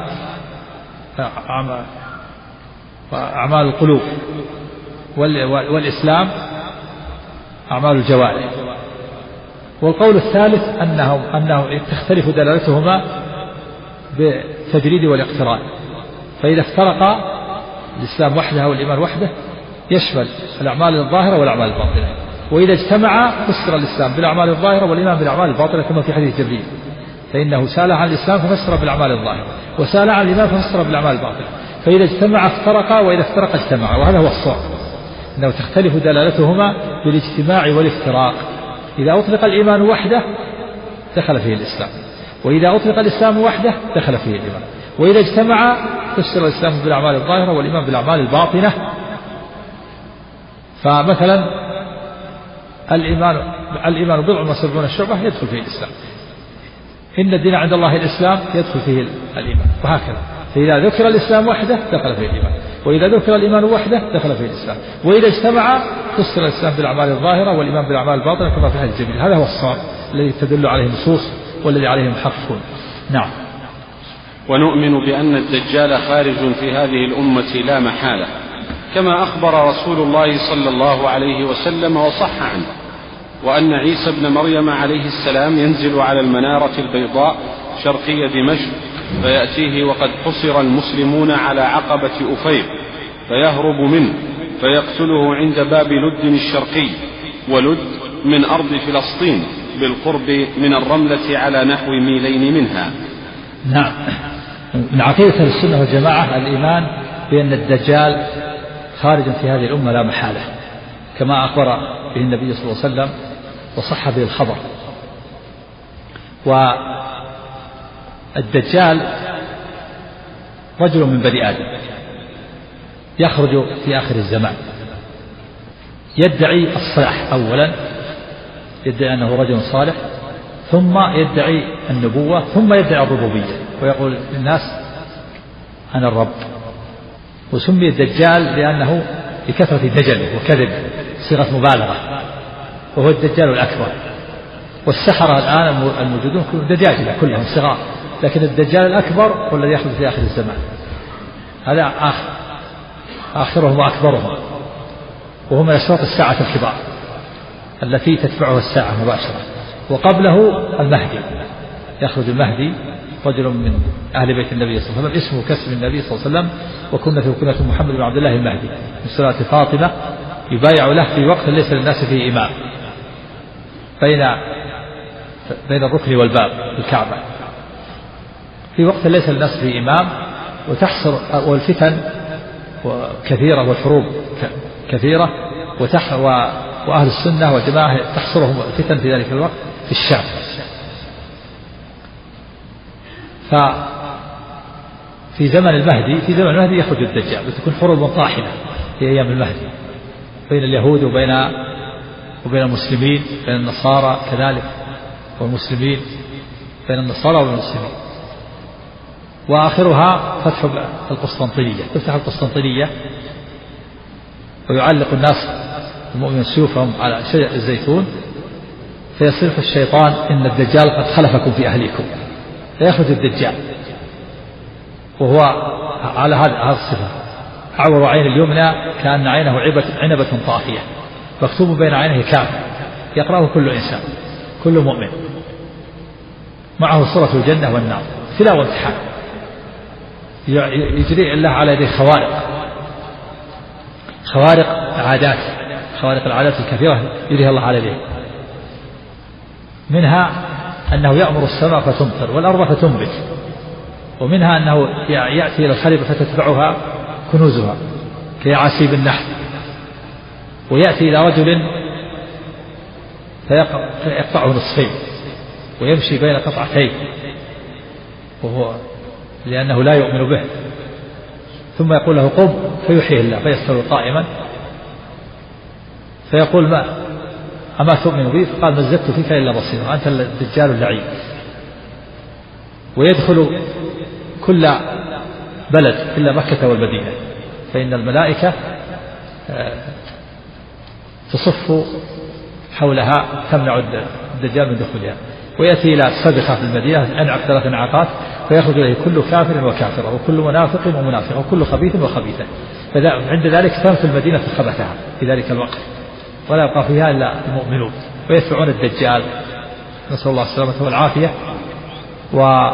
أعمال القلوب والإسلام أعمال الجوارح. والقول الثالث أنه أنه تختلف دلالتهما بالتجريد والاقتران. فإذا افترقا الإسلام وحده والإيمان وحده يشمل الأعمال الظاهرة والأعمال الباطنة. وإذا اجتمعا فسر الإسلام بالأعمال الظاهرة والإيمان بالأعمال الباطنة كما في حديث جبريل فإنه سأل عن الإسلام ففسر بالأعمال الظاهرة وسأل عن الإيمان ففسر بالأعمال الباطنة. فإذا اجتمعا افترقا وإذا افترقا اجتمعا. وهذا هو الصواب أنه تختلف دلالتهما بالاجتماع والافتراق. إذا أطلق الإيمان وحده دخل فيه الإسلام وإذا أطلق الإسلام وحده دخل فيه الإيمان. وإذا اجتمع فسر الإسلام بالأعمال الظاهرة والإيمان بالأعمال الباطنة. فمثلا الإيمان الإيمان بضع وسبعون شعبة يدخل فيه الإسلام. إن الدين عند الله الإسلام يدخل فيه الإيمان وهكذا. فإذا ذكر الإسلام وحده دخل فيه الإيمان وإذا ذكر الإيمان وحده دخل فيه الإسلام. وإذا اجتمع فسر الإسلام بالأعمال الظاهرة والإيمان بالأعمال الباطنة كما في حديث جبريل. هذا هو الصواب الذي تدل عليه النصوص والذي عليه المحققون. نعم. ونؤمن بأن الدجال خارج في هذه الأمة لا محالة كما أخبر رسول الله صلى الله عليه وسلم وصح عنه. وأن عيسى ابن مريم عليه السلام ينزل على المنارة البيضاء شرقي دمشق فيأتيه وقد حصر المسلمون على عقبة أفير فيهرب منه فيقتله عند باب لد الشرقي. ولد من أرض فلسطين بالقرب من الرملة على نحو ميلين منها. نعم. من عقيدة السنة والجماعة الإيمان بأن الدجال خارج في هذه الأمة لا محالة كما أخبر به النبي صلى الله عليه وسلم وصح به الخبر. والدجال رجل من بني آدم يخرج في آخر الزمان يدعي الصلاح، أولا يدعي أنه رجل صالح، ثم يدعي النبوة، ثم يدعي الربوبية، ويقول للناس أنا الرب. وسمي الدجال لأنه لكثرة دجله وكذب، صيغة مبالغة، وهو الدجال الأكبر. والسحرة الآن الموجودون دجاجلة كلهم صغار، لكن الدجال الأكبر هو الذي يخرج في آخر الزمان، هذا آخر آخرهم وأكبرهم، وهو من أشراط الساعة الكبار التي تتبعها الساعة مباشرة. وقبله المهدي، يخرج المهدي رجل من أهل بيت النبي صلى الله عليه وسلم اسمه كاسم النبي صلى الله عليه وسلم، وكنا في كنة محمد بن عبد الله المهدي من سلاله فاطمة، يبايع له في وقت ليس للناس فيه إمام، بين بين الركن والباب الكعبة، في وقت ليس للناس فيه إمام، وتحصر والفتن كثيرة والحروب كثيرة، وتح وأهل السنة والجماعة تحصرهم الفتن في ذلك الوقت في الشام. ففي زمن المهدي في زمن المهدي يخرج الدجال، وتكون حروب طاحنة في أيام المهدي بين اليهود وبين وبين المسلمين، بين النصارى كذلك والمسلمين، بين النصارى والمسلمين. وآخرها فتح القسطنطينية، تفتح القسطنطينية ويعلق الناس المؤمنين سيوفهم على شجر الزيتون، فيصرخ الشيطان إن الدجال قد خلفكم في أهليكم، فيخرج الدجال وهو على هذه الصفة، أعور عين اليمنى كأن عينه عنبة طافية، مكتوب بين عينه كافر، يقرأه كل إنسان كل مؤمن، معه صورة الجنة والنار، ابتلاء وامتحان، يجري الله على يديه خوارق خوارق عادات خوارق العادات الكثيرة يجريها الله على يديه، منها أنه يأمر السماء فتمطر والأرض فتنبت، ومنها أنه يأتي إلى الخريبة فتتبعها كنوزها كيعاسيب النحل، ويأتي إلى رجل فيقطعه نصفين ويمشي بين قطعتين، وهو لأنه لا يؤمن به، ثم يقول له قم فيحييه الله فيستوي قائما، فيقول ما أما تؤمن بي؟ فقال ما زدت فيك إلا بصيرا، أنت الدجال اللعين. ويدخل كل بلد إلا مكة والمدينة، فإن الملائكة تصف حولها تمنع الدجال من دخولها. ويأتي إلى سبخة في المدينة أنعق ثلاث انعاقات، فيخرج إليه كل كافر وكافرة وكل منافق ومنافقة وكل خبيث وخبيثة، فعند ذلك تنفي المدينة خبثها في ذلك الوقت، ولا يبقى فيها إلا المؤمنون، ويدفعون الدجال نسأل الله السلامة والعافية. و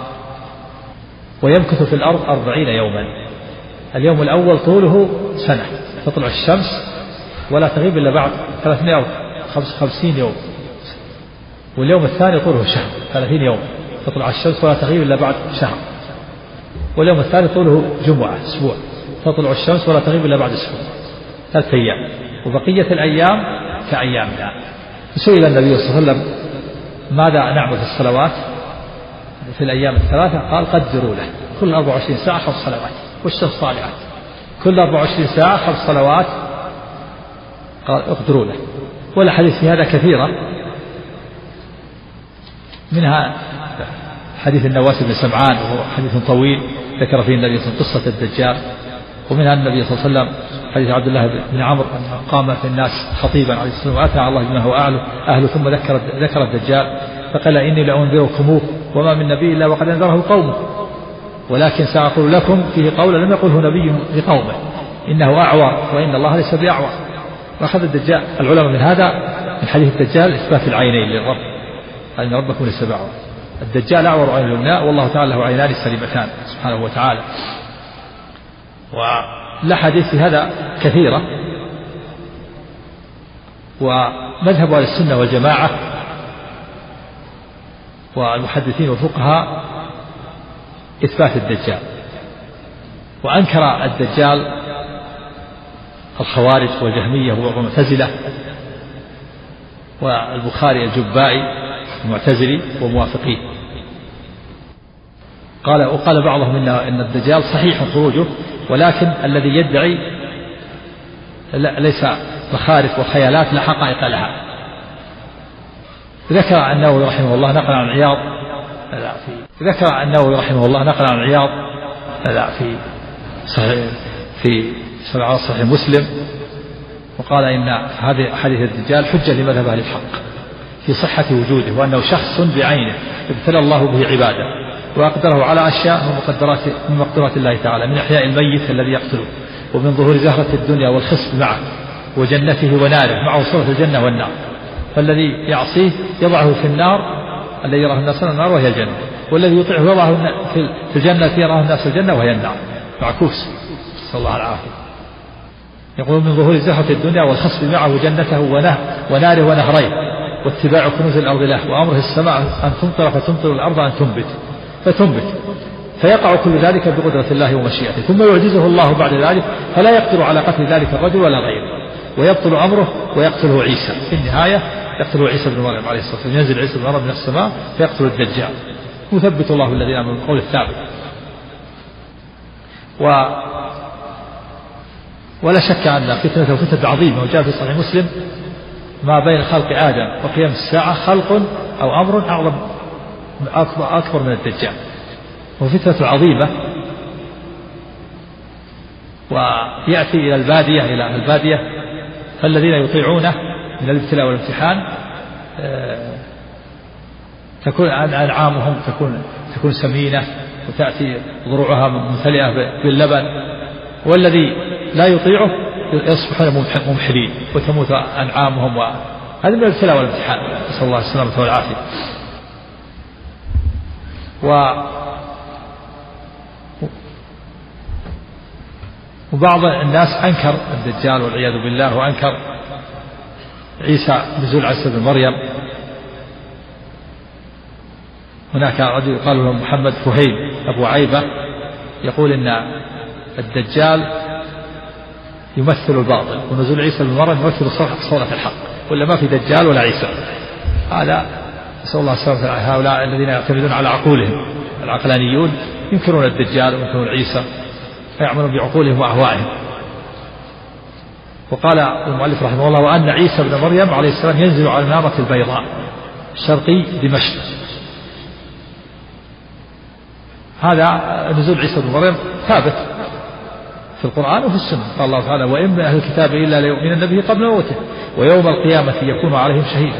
ويمكث في الأرض أربعين يوما، اليوم الأول طوله سنة، تطلع الشمس ولا تغيب إلا بعد ثلاثمائة وخمسين يوم، واليوم الثاني طوله شهر ثلاثين يوم، تطلع الشمس ولا تغيب إلا بعد شهر، واليوم الثالث طوله جمعة أسبوع، تطلع الشمس ولا تغيب إلا بعد أسبوع، ثلاثة أيام، وبقية الأيام كأيامنا. سئل النبي صلى الله عليه وسلم ماذا نعمل في الصلوات في الأيام الثلاثة؟ قال قدروا له كل أربع وعشرين ساعة خمس صلوات، والشمس طالعات كل أربع وعشرين ساعة خمس صلوات، قال اقدروا له. والحديث في هذا كثيرة، منها حديث النواس بن سمعان وهو حديث طويل ذكر فيه النبي صلى الله عليه وسلم قصة الدجال، ومنها النبي صلى الله عليه وسلم حديث عبد الله بن عمرو قام في الناس خطيبا عليه الصلاة والسلام وآتى الله بما هو أهله، ثم ذكر ذكر الدجال فقال إني لأنذركموه وما من نبي إلا وقد أنذره قومه، ولكن سأقول لكم فيه قولا لم يقله نبي لقومه إنه أعور وإن الله ليس بأعور. وأخذ الدجال العلماء من هذا من حديث الدجال إثبات العينين للرب، أن ربكم ليس بأعور. الدجال أعور عين اليمنى، والله تعالى له عينان سليمتان سبحانه وتعالى. والأحاديث في هذا كثيرة. ومذهب أهل السنة والجماعة والمحدثين والفقهاء إثبات الدجال، وأنكر الدجال الخوارج والجهمية والمعتزلة، والبخاري الجبائي المعتزلي وموافقيه. قال وقال بعضهم إن إن الدجال صحيح خروجه، ولكن الذي يدعي ليس مخارف وخيالات لا حقائق لها. ذكر النووي رحمه الله نقل عن عياض لا في ذكر النووي رحمه الله نقل عن عياض لا في صحيح في صحيح مسلم، وقال إن هذه حديث الدجال حجة لمذهب أهل الحق في صحة وجوده، وأنه شخص بعينه ابتلى الله به عباده وأقدره على أشياء من مقدرات من مقدرات الله تعالى، من إحياء الميت الذي يقتله، ومن ظهور زهرة الدنيا والخصب معه، وجنته وناره معه صورة الجنة والنار، فالذي يعصيه يضعه في النار الذي يراه الناس النار وهي الجنة، والذي يطيعه يضعه في الجنة التي يراه الناس الجنة وهي النار، معكوس صلى الله العافية. يقول من ظهور زهرة الدنيا والخصب معه جنته وناره ونهريه، واتباع كنوز الأرض له، وأمره السماء أن تمطر فتمطر الأرض أن تنبت فتنبت، فيقع كل ذلك بقدرة الله ومشيئته، ثم يعجزه الله بعد ذلك فلا يقدر على قتل ذلك الرجل ولا غيره، ويبطل أمره ويقتله عيسى في النهاية، يقتله عيسى بن مريم عليه الصلاة والسلام، ينزل عيسى بن مريم من السماء فيقتل الدجال، ويثبت الله الذين آمنوا بالقول الثابت. و ولا شك أن فتنة فتنة عظيمة، وجاء في صحيح مسلم ما بين خلق آدم وقيام الساعة خلق أو أمر أعظم أكبر, أكبر من الدجال، وفتنة عظيمة. ويأتي إلى البادية إلى البادية فالذين يطيعونه من الابتلاء والامتحان تكون أنعامهم تكون تكون سمينة وتأتي ضروعها ممتلئة باللبن، والذي لا يطيعه يصبحون ممحلين وتموت أنعامهم، وهذا من الابتلاء والامتحان، نسأل الله السلامة والعافية. و وبعض الناس أنكر الدجال والعياذ بالله، وأنكر عيسى نزول عيسى بن مريم. هناك رجل يقال له محمد فهيم أبو عيبة يقول إن الدجال يمثل الباطل، ونزول عيسى بن مريم يمثل صورة الحق، ولا ما في دجال ولا عيسى. هذا نسأل الله السلامة. هؤلاء الذين يعتمدون على عقولهم العقلانيون ينكرون الدجال وينكرون عيسى، فيعملون بعقولهم وأهوائهم. وقال المؤلف رحمه الله وأن عيسى بن مريم عليه السلام ينزل على المنارة البيضاء شرقي دمشق. هذا نزول عيسى بن مريم ثابت في القرآن وفي السنة، قال الله تعالى وإن من أهل الكتاب إلا ليؤمنن به قبل موته ويوم القيامة يكون عليهم شهيدا.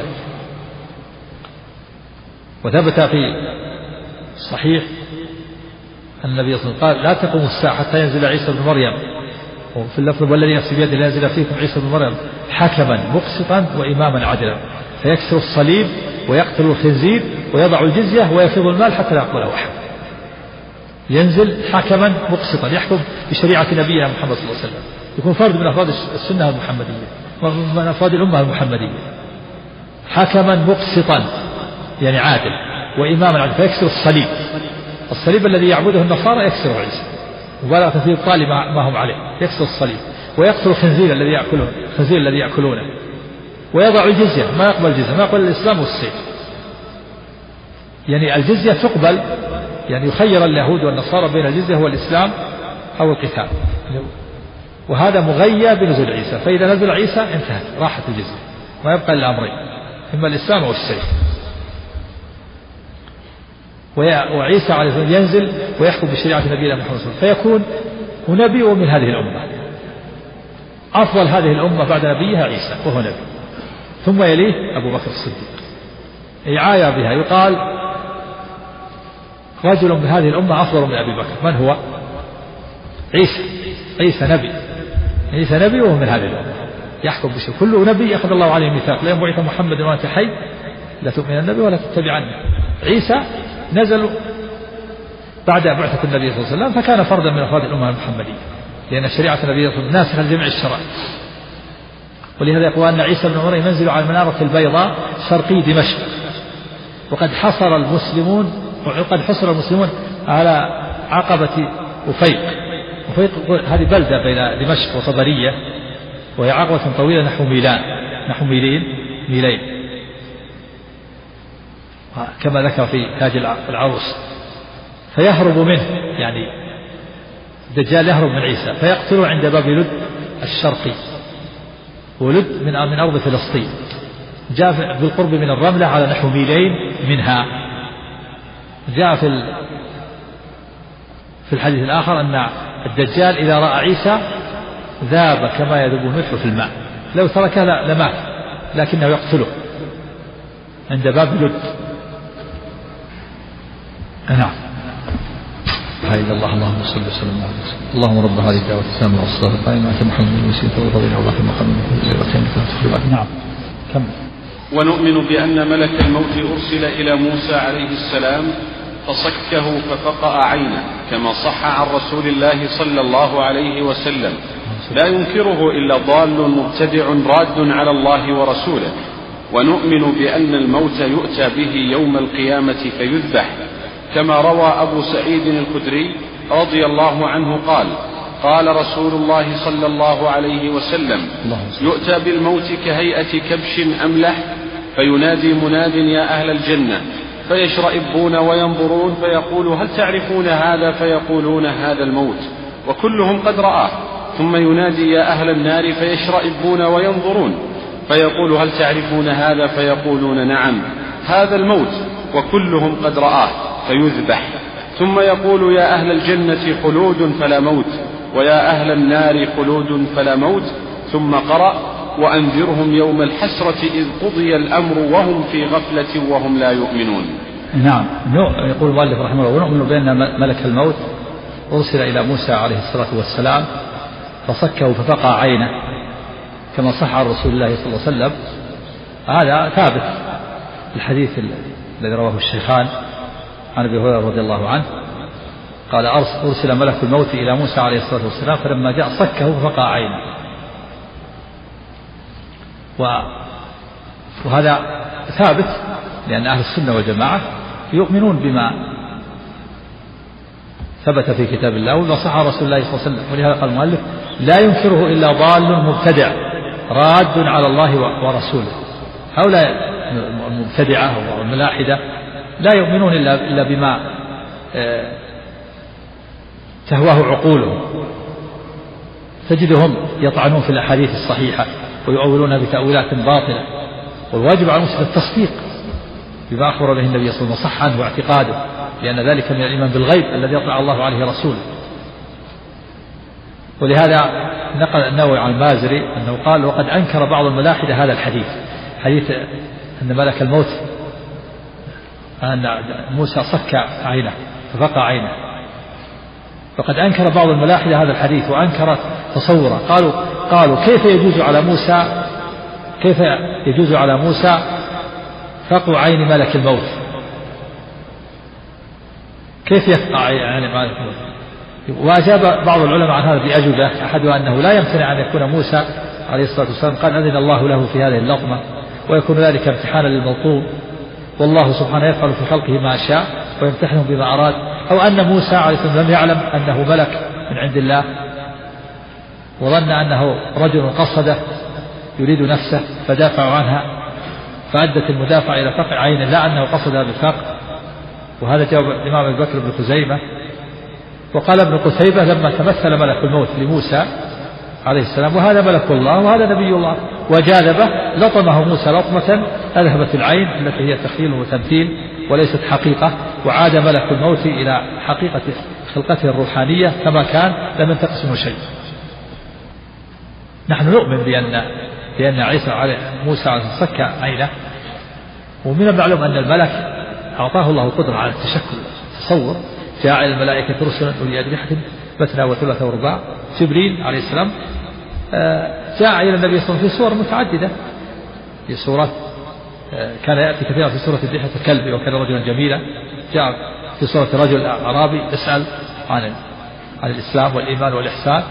وثبت في صحيح أن النبي صلى الله عليه وسلم قال لا تقوم الساعة حتى ينزل عيسى بن مريم، وفي اللفظ والذي نفسي بيده لا ينزل فيكم عيسى بن مريم حكما مقسطا وإماما عدلا فيكسر الصليب ويقتل الخنزير ويضع الجزية ويفيض المال حتى لا يقبله أحد. ينزل حكما مقسطا يحكم بشريعة نبينا محمد صلى الله عليه وسلم، يكون فرد من أفراد السنة المحمدية ومن أفراد الأمة المحمدية. حكما مقسطا يعني عادل، وإماما عدلا فيكسر الصليب، الصليب الذي يعبده النصارى يكسر عيسى مبالغة في إبطال ما هم عليه، يكسر الصليب ويقتل الخنزير الذي يأكلون الخنزير الذي يأكلونه، ويضع الجزية ما يقبل الجزية ما يقبل الإسلام والسيف. يعني الجزية تقبل، يعني يخير اليهود والنصارى بين الجزية والإسلام أو القتال، وهذا مغيى بنزول عيسى، فإذا نزل عيسى انتهت راحت الجزية ما يبقى إلا أمرين إما الإسلام أو السيف. وعيسى عليه السلام ينزل ويحكم بشريعة نبينا محمد صلى الله عليه وسلم، فيكون نبي من هذه الأمة، أفضل هذه الأمة بعد نبيها عيسى وهو نبي، ثم يليه أبو بكر الصديق. إعاية بها يقال رجل من هذه الأمة أفضل من أبي بكر، من هو؟ عيسى. عيسى نبي، عيسى نبي وهو من هذه الأمة يحكم بشيء، كل نبي أخذ الله عليه ميثاق لئن بعث محمد وأنت حي لا تؤمن النبي ولا تتبعني. عيسى نزل بعد بعثة النبي صلى الله عليه وسلم، فكان فردا من أفراد الأمة المحمدية، لأن شريعة النبي صلى الله عليه وسلم ناسخة لجميع الشرائع. ولهذا يقول أن عيسى بن مريم ينزل على المنارة البيضاء شرقي دمشق. وقد حصر المسلمون وقد حصر المسلمون على عقبة أفيق. أفيق هذه بلدة بين دمشق وطبرية، وهي عقبة طويلة نحو ميلان نحو ميلين ميلين كما ذكر في تاج العروس. فيهرب منه، يعني الدجال يهرب من عيسى فيقتله عند باب لد الشرقي، ولد من من أرض فلسطين، جاء بالقرب من الرملة على نحو ميلين منها. جاء في في الحديث الآخر أن الدجال إذا رأى عيسى ذاب كما يذوب الملح في الماء، لو تركه لمات، لكنه يقتله عند باب لد. نعم. لا إله إلا الله، اللهم صل وسلم على رسول الله. اللهم رب هذه الدعوة التامة والصلاة القائمة آت محمدا وسيلته وفضيلته الله في مقام المحمود. نعم. كم. ونؤمن بأن ملك الموت أرسل إلى موسى عليه السلام فصكه ففقأ عينه، كما صح عن رسول الله صلى الله عليه وسلم، لا ينكره إلا ضال مبتدع راد على الله ورسوله. ونؤمن بأن الموت يؤتى به يوم القيامة فيذبح، كما روى أبو سعيد الخدري رضي الله عنه قال: قال رسول الله صلى الله عليه وسلم: يؤتى بالموت كهيئة كبش أملح، فينادي مناد: يا أهل الجنة، فيشرئبون وينظرون، فيقول: هل تعرفون هذا؟ فيقولون: هذا الموت، وكلهم قد رآه. ثم ينادي: يا أهل النار، فيشرئبون وينظرون، فيقول: هل تعرفون هذا؟ فيقولون: نعم، هذا الموت، وكلهم قد رآه، فيذبح. ثم يقول: يا أهل الجنة خلود فلا موت، ويا أهل النار خلود فلا موت. ثم قرأ: وأنذرهم يوم الحسرة إذ قضي الأمر وهم في غفلة وهم لا يؤمنون. نعم. يقول المؤلف رحمه الله: ونؤمن بأن ملك الموت أرسل إلى موسى عليه الصلاة والسلام فصكه ففقع عينه، كما صح عن رسول الله صلى الله عليه وسلم. هذا ثابت الحديث الذي رواه الشيخان عن أبي هريرة رضي الله عنه قال: أرسل ملك الموت إلى موسى عليه الصلاة والسلام، فلما جاء صكه ففقع عينه. وهذا ثابت لأن أهل السنة والجماعة يؤمنون بما ثبت في كتاب الله وما صح عن رسول الله صلى الله عليه وسلم. ولهذا قال المؤلف: لا ينكره إلا ضال مبتدع راد على الله ورسوله. هؤلاء المبتدعة والملاحدة لا يؤمنون إلا بما تهواه عقولهم، تجدهم يطعنون في الأحاديث الصحيحة ويؤولون بتأويلات باطلة. والواجب على المسلم التصديق بما أخبر به النبي صلى الله عليه وسلم وصح عنه واعتقاده، لأن ذلك من الإيمان بالغيب الذي يطلع الله عليه رسوله. ولهذا نقل النووي عن المازري أنه قال: وقد أنكر بعض الملاحدة هذا الحديث، حديث أن ملك الموت أن موسى صك عينه ففقع عينه، فقد أنكر بعض الملاحدة هذا الحديث وأنكر تصوره. قالوا قالوا كيف يجوز على موسى كيف يجوز على موسى فقع عين ملك الموت؟ كيف يفقع عين ملك الموت؟ وأجاب بعض العلماء عن هذا بأجوبة، أحدها أنه لا يمتنع أن يكون موسى عليه الصلاة والسلام قال أذن الله له في هذه اللطمة، ويكون ذلك امتحانا للملطوم، والله سبحانه يفعل في خلقه ما شاء ويمتحنهم بما أراد. أو أن موسى عليه السلام لم يعلم أنه ملك من عند الله وظن أنه رجل قصده يريد نفسه فدافع عنها، فأدت المدافع إلى فقع عينه لا أنه قصدها بالفقع. وهذا جواب الإمام أبي بكر بن خزيمة. وقال ابن قتيبة: لما تمثل ملك الموت لموسى عليه السلام وهذا ملك الله وهذا نبي الله وجاذبه، لطمه موسى لطمة أذهبت العين التي هي تخيل وتمثيل وليست حقيقة، وعاد ملك الموت إلى حقيقة خلقته الروحانية كما كان، لم ينتقص منه شيء. نحن نؤمن بأن بأن عيسى عليه موسى عليه صك عينه، ومن المعلوم أن الملك أعطاه الله القدرة على التشكل. تصور جاء إلى الملائكة رسلا أولي أجنحة مثنى وثلاث ورباع. جبريل عليه السلام جاء إلى النبي صلى الله عليه وسلم في صور متعددة، في صورة كان يأتي كثيرا في صورة دحية الكلب وكان رجلا جميلا، جاء في صورة رجل أعرابي يسأل عن عن الإسلام والإيمان والإحسان،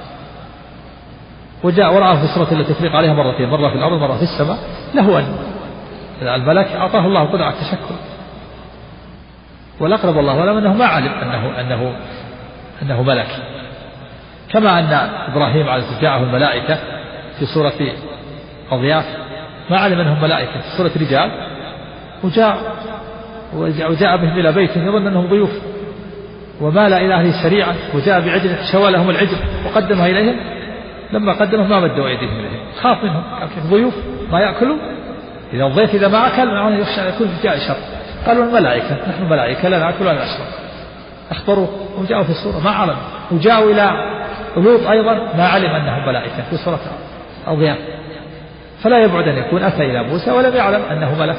وجاء ورآه في الصورة التي تفرق عليها مرتين، مرة في الأرض مرة في السماء. له أن الملك أعطاه الله قدرة على التشكل، والأقرب الله ولم أنه ما علم أنه أنه أنه ملك. كما أن إبراهيم عليه السلام جاءه الملائكة في صورة أضياف ما علم أنهم ملائكة في صورة رجال، وجاء وجاء بهم إلى بيته يظن أنهم ضيوف، ومال إلى أهله سريعا وجاء بعجل شوى لهم العجل وقدمها إليهم، لما قدمه ما مدوا أيديهم إليهم، خاف منهم ضيوف ما يأكلوا، إذا الضيف إذا ما أكل معه يخشى أن يكون جاء شر. قالوا الملائكة نحن ملائكة لا نأكل ولا نشرب، أخبروه وجاءوا في الصورة ما علم، وجاءوا إلى لوط أيضا ما علم أنهم ملائكة في صورة أضياف، فلا يبعد أن يكون أتى إلى موسى ولم يعلم أنه ملك.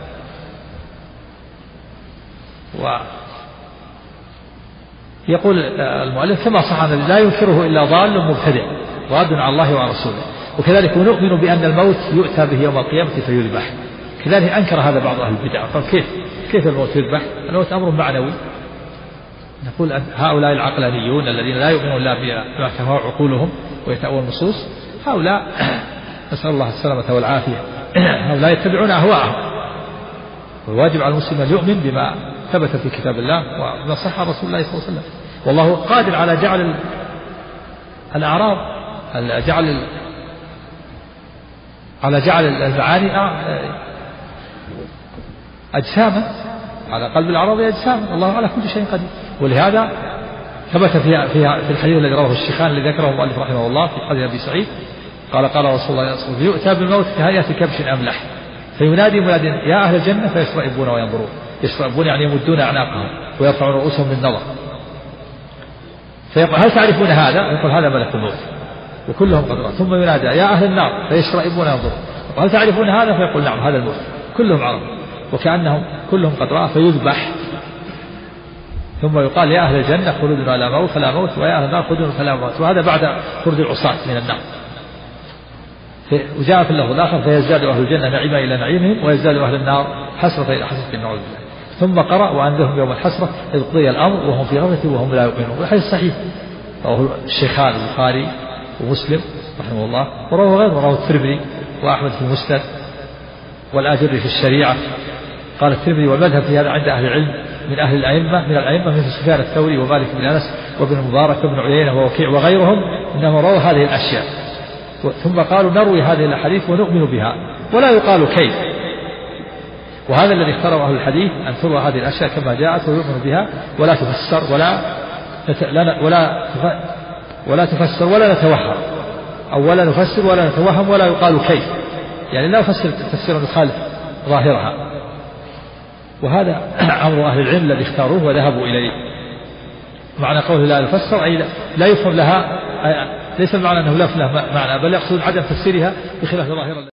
ويقول المؤلف كما صح أن لا ينكره إلا ضال مبتدع راد على الله ورسوله، وكذلك نؤمن بأن الموت يؤتى به يوم القيامة فيذبح، كذلك أنكر هذا بعض أهل البدع قال كيف كيف الموت يذبح؟ الموت أمر معنوي. نقول أن هؤلاء العقلانيون الذين لا يؤمنون إلا بما تهوى عقولهم ويتأوى النصوص، هؤلاء نسأل الله السلامة والعافية، هؤلاء يتبعون أهواءهم، والواجب على المسلم أن يؤمن بما ثبت في كتاب الله وما صح عن رسول الله صلى الله عليه وسلم، والله قادر على جعل الأعراض جعل على جعل المعاني أجساما، على قلب الأعراض أجساما، الله على كل شيء قدير. ولهذا ثبت في في الحديث الذي رواه الشيخان الذي ذكره المؤلف رحمه الله في حديث أبي سعيد قال قال رسول الله صلى الله عليه وسلم يؤتى بالموت كهيئة كبش أملح فينادي مناد يا أهل الجنة فيشرئبون وينظرون، يشرئبون يعني يمدون أعناقهم ويرفعون رؤوسهم بالنظر، فيقول هل تعرفون هذا؟ يقول هذا ملك الموت وكلهم قد رأوا، ثم ينادى يا أهل النار فيشرئبون وينظرون، هل تعرفون هذا؟ فيقول نعم هذا الموت كلهم عرفوا وكأنهم كلهم قد رأوا فيذبح، ثم يقال يا أهل الجنة خلود ولا موت فلا موت ويا أهل النار خلود فلا موت، وهذا بعد خروج العصاة من النار. وجاء في اللفظ الآخر فيزداد أهل الجنة نعيما إلى نعيمهم ويزداد أهل النار حسرة إلى حسرة نعوذ بالله. ثم قرأ وأنذرهم يوم الحسرة إذ قضي الأمر وهم في غفلة وهم لا يؤمنون، والحديث صحيح رواه الشيخان البخاري ومسلم رحمه الله، ورواه غيره، رواه الترمذي وأحمد في المسند والآجري في الشريعة. قال الترمذي والمذهب في هذا عند أهل العلم من أهل الأئمة من الأئمة مثل سفيان الثوري ومالك بن أنس وابن المبارك وابن عيينة ووكيع وغيرهم إنما رووا هذه الأشياء، ثم قالوا نروي هذه الأحاديث ونؤمن بها ولا يقال كيف، وهذا الذي اختاره أهل الحديث أن تروى هذه الأشياء كما جاءت ويؤمن بها ولا تفسر ولا ولا ولا تفسر ولا نتوهم، أو ولا نفسر ولا نتوهم ولا يقال كيف، يعني لا نفسر تفسيرا يخالف ظاهرها. وهذا أمر أهل العلم الذي اختاروه وذهبوا إليه. معنى قوله لا يفسر أي لا يفهم لها، ليس المعنى أنه لا يفهم معنى، بل يقصد عدم تفسيرها بخلاف ظاهرها.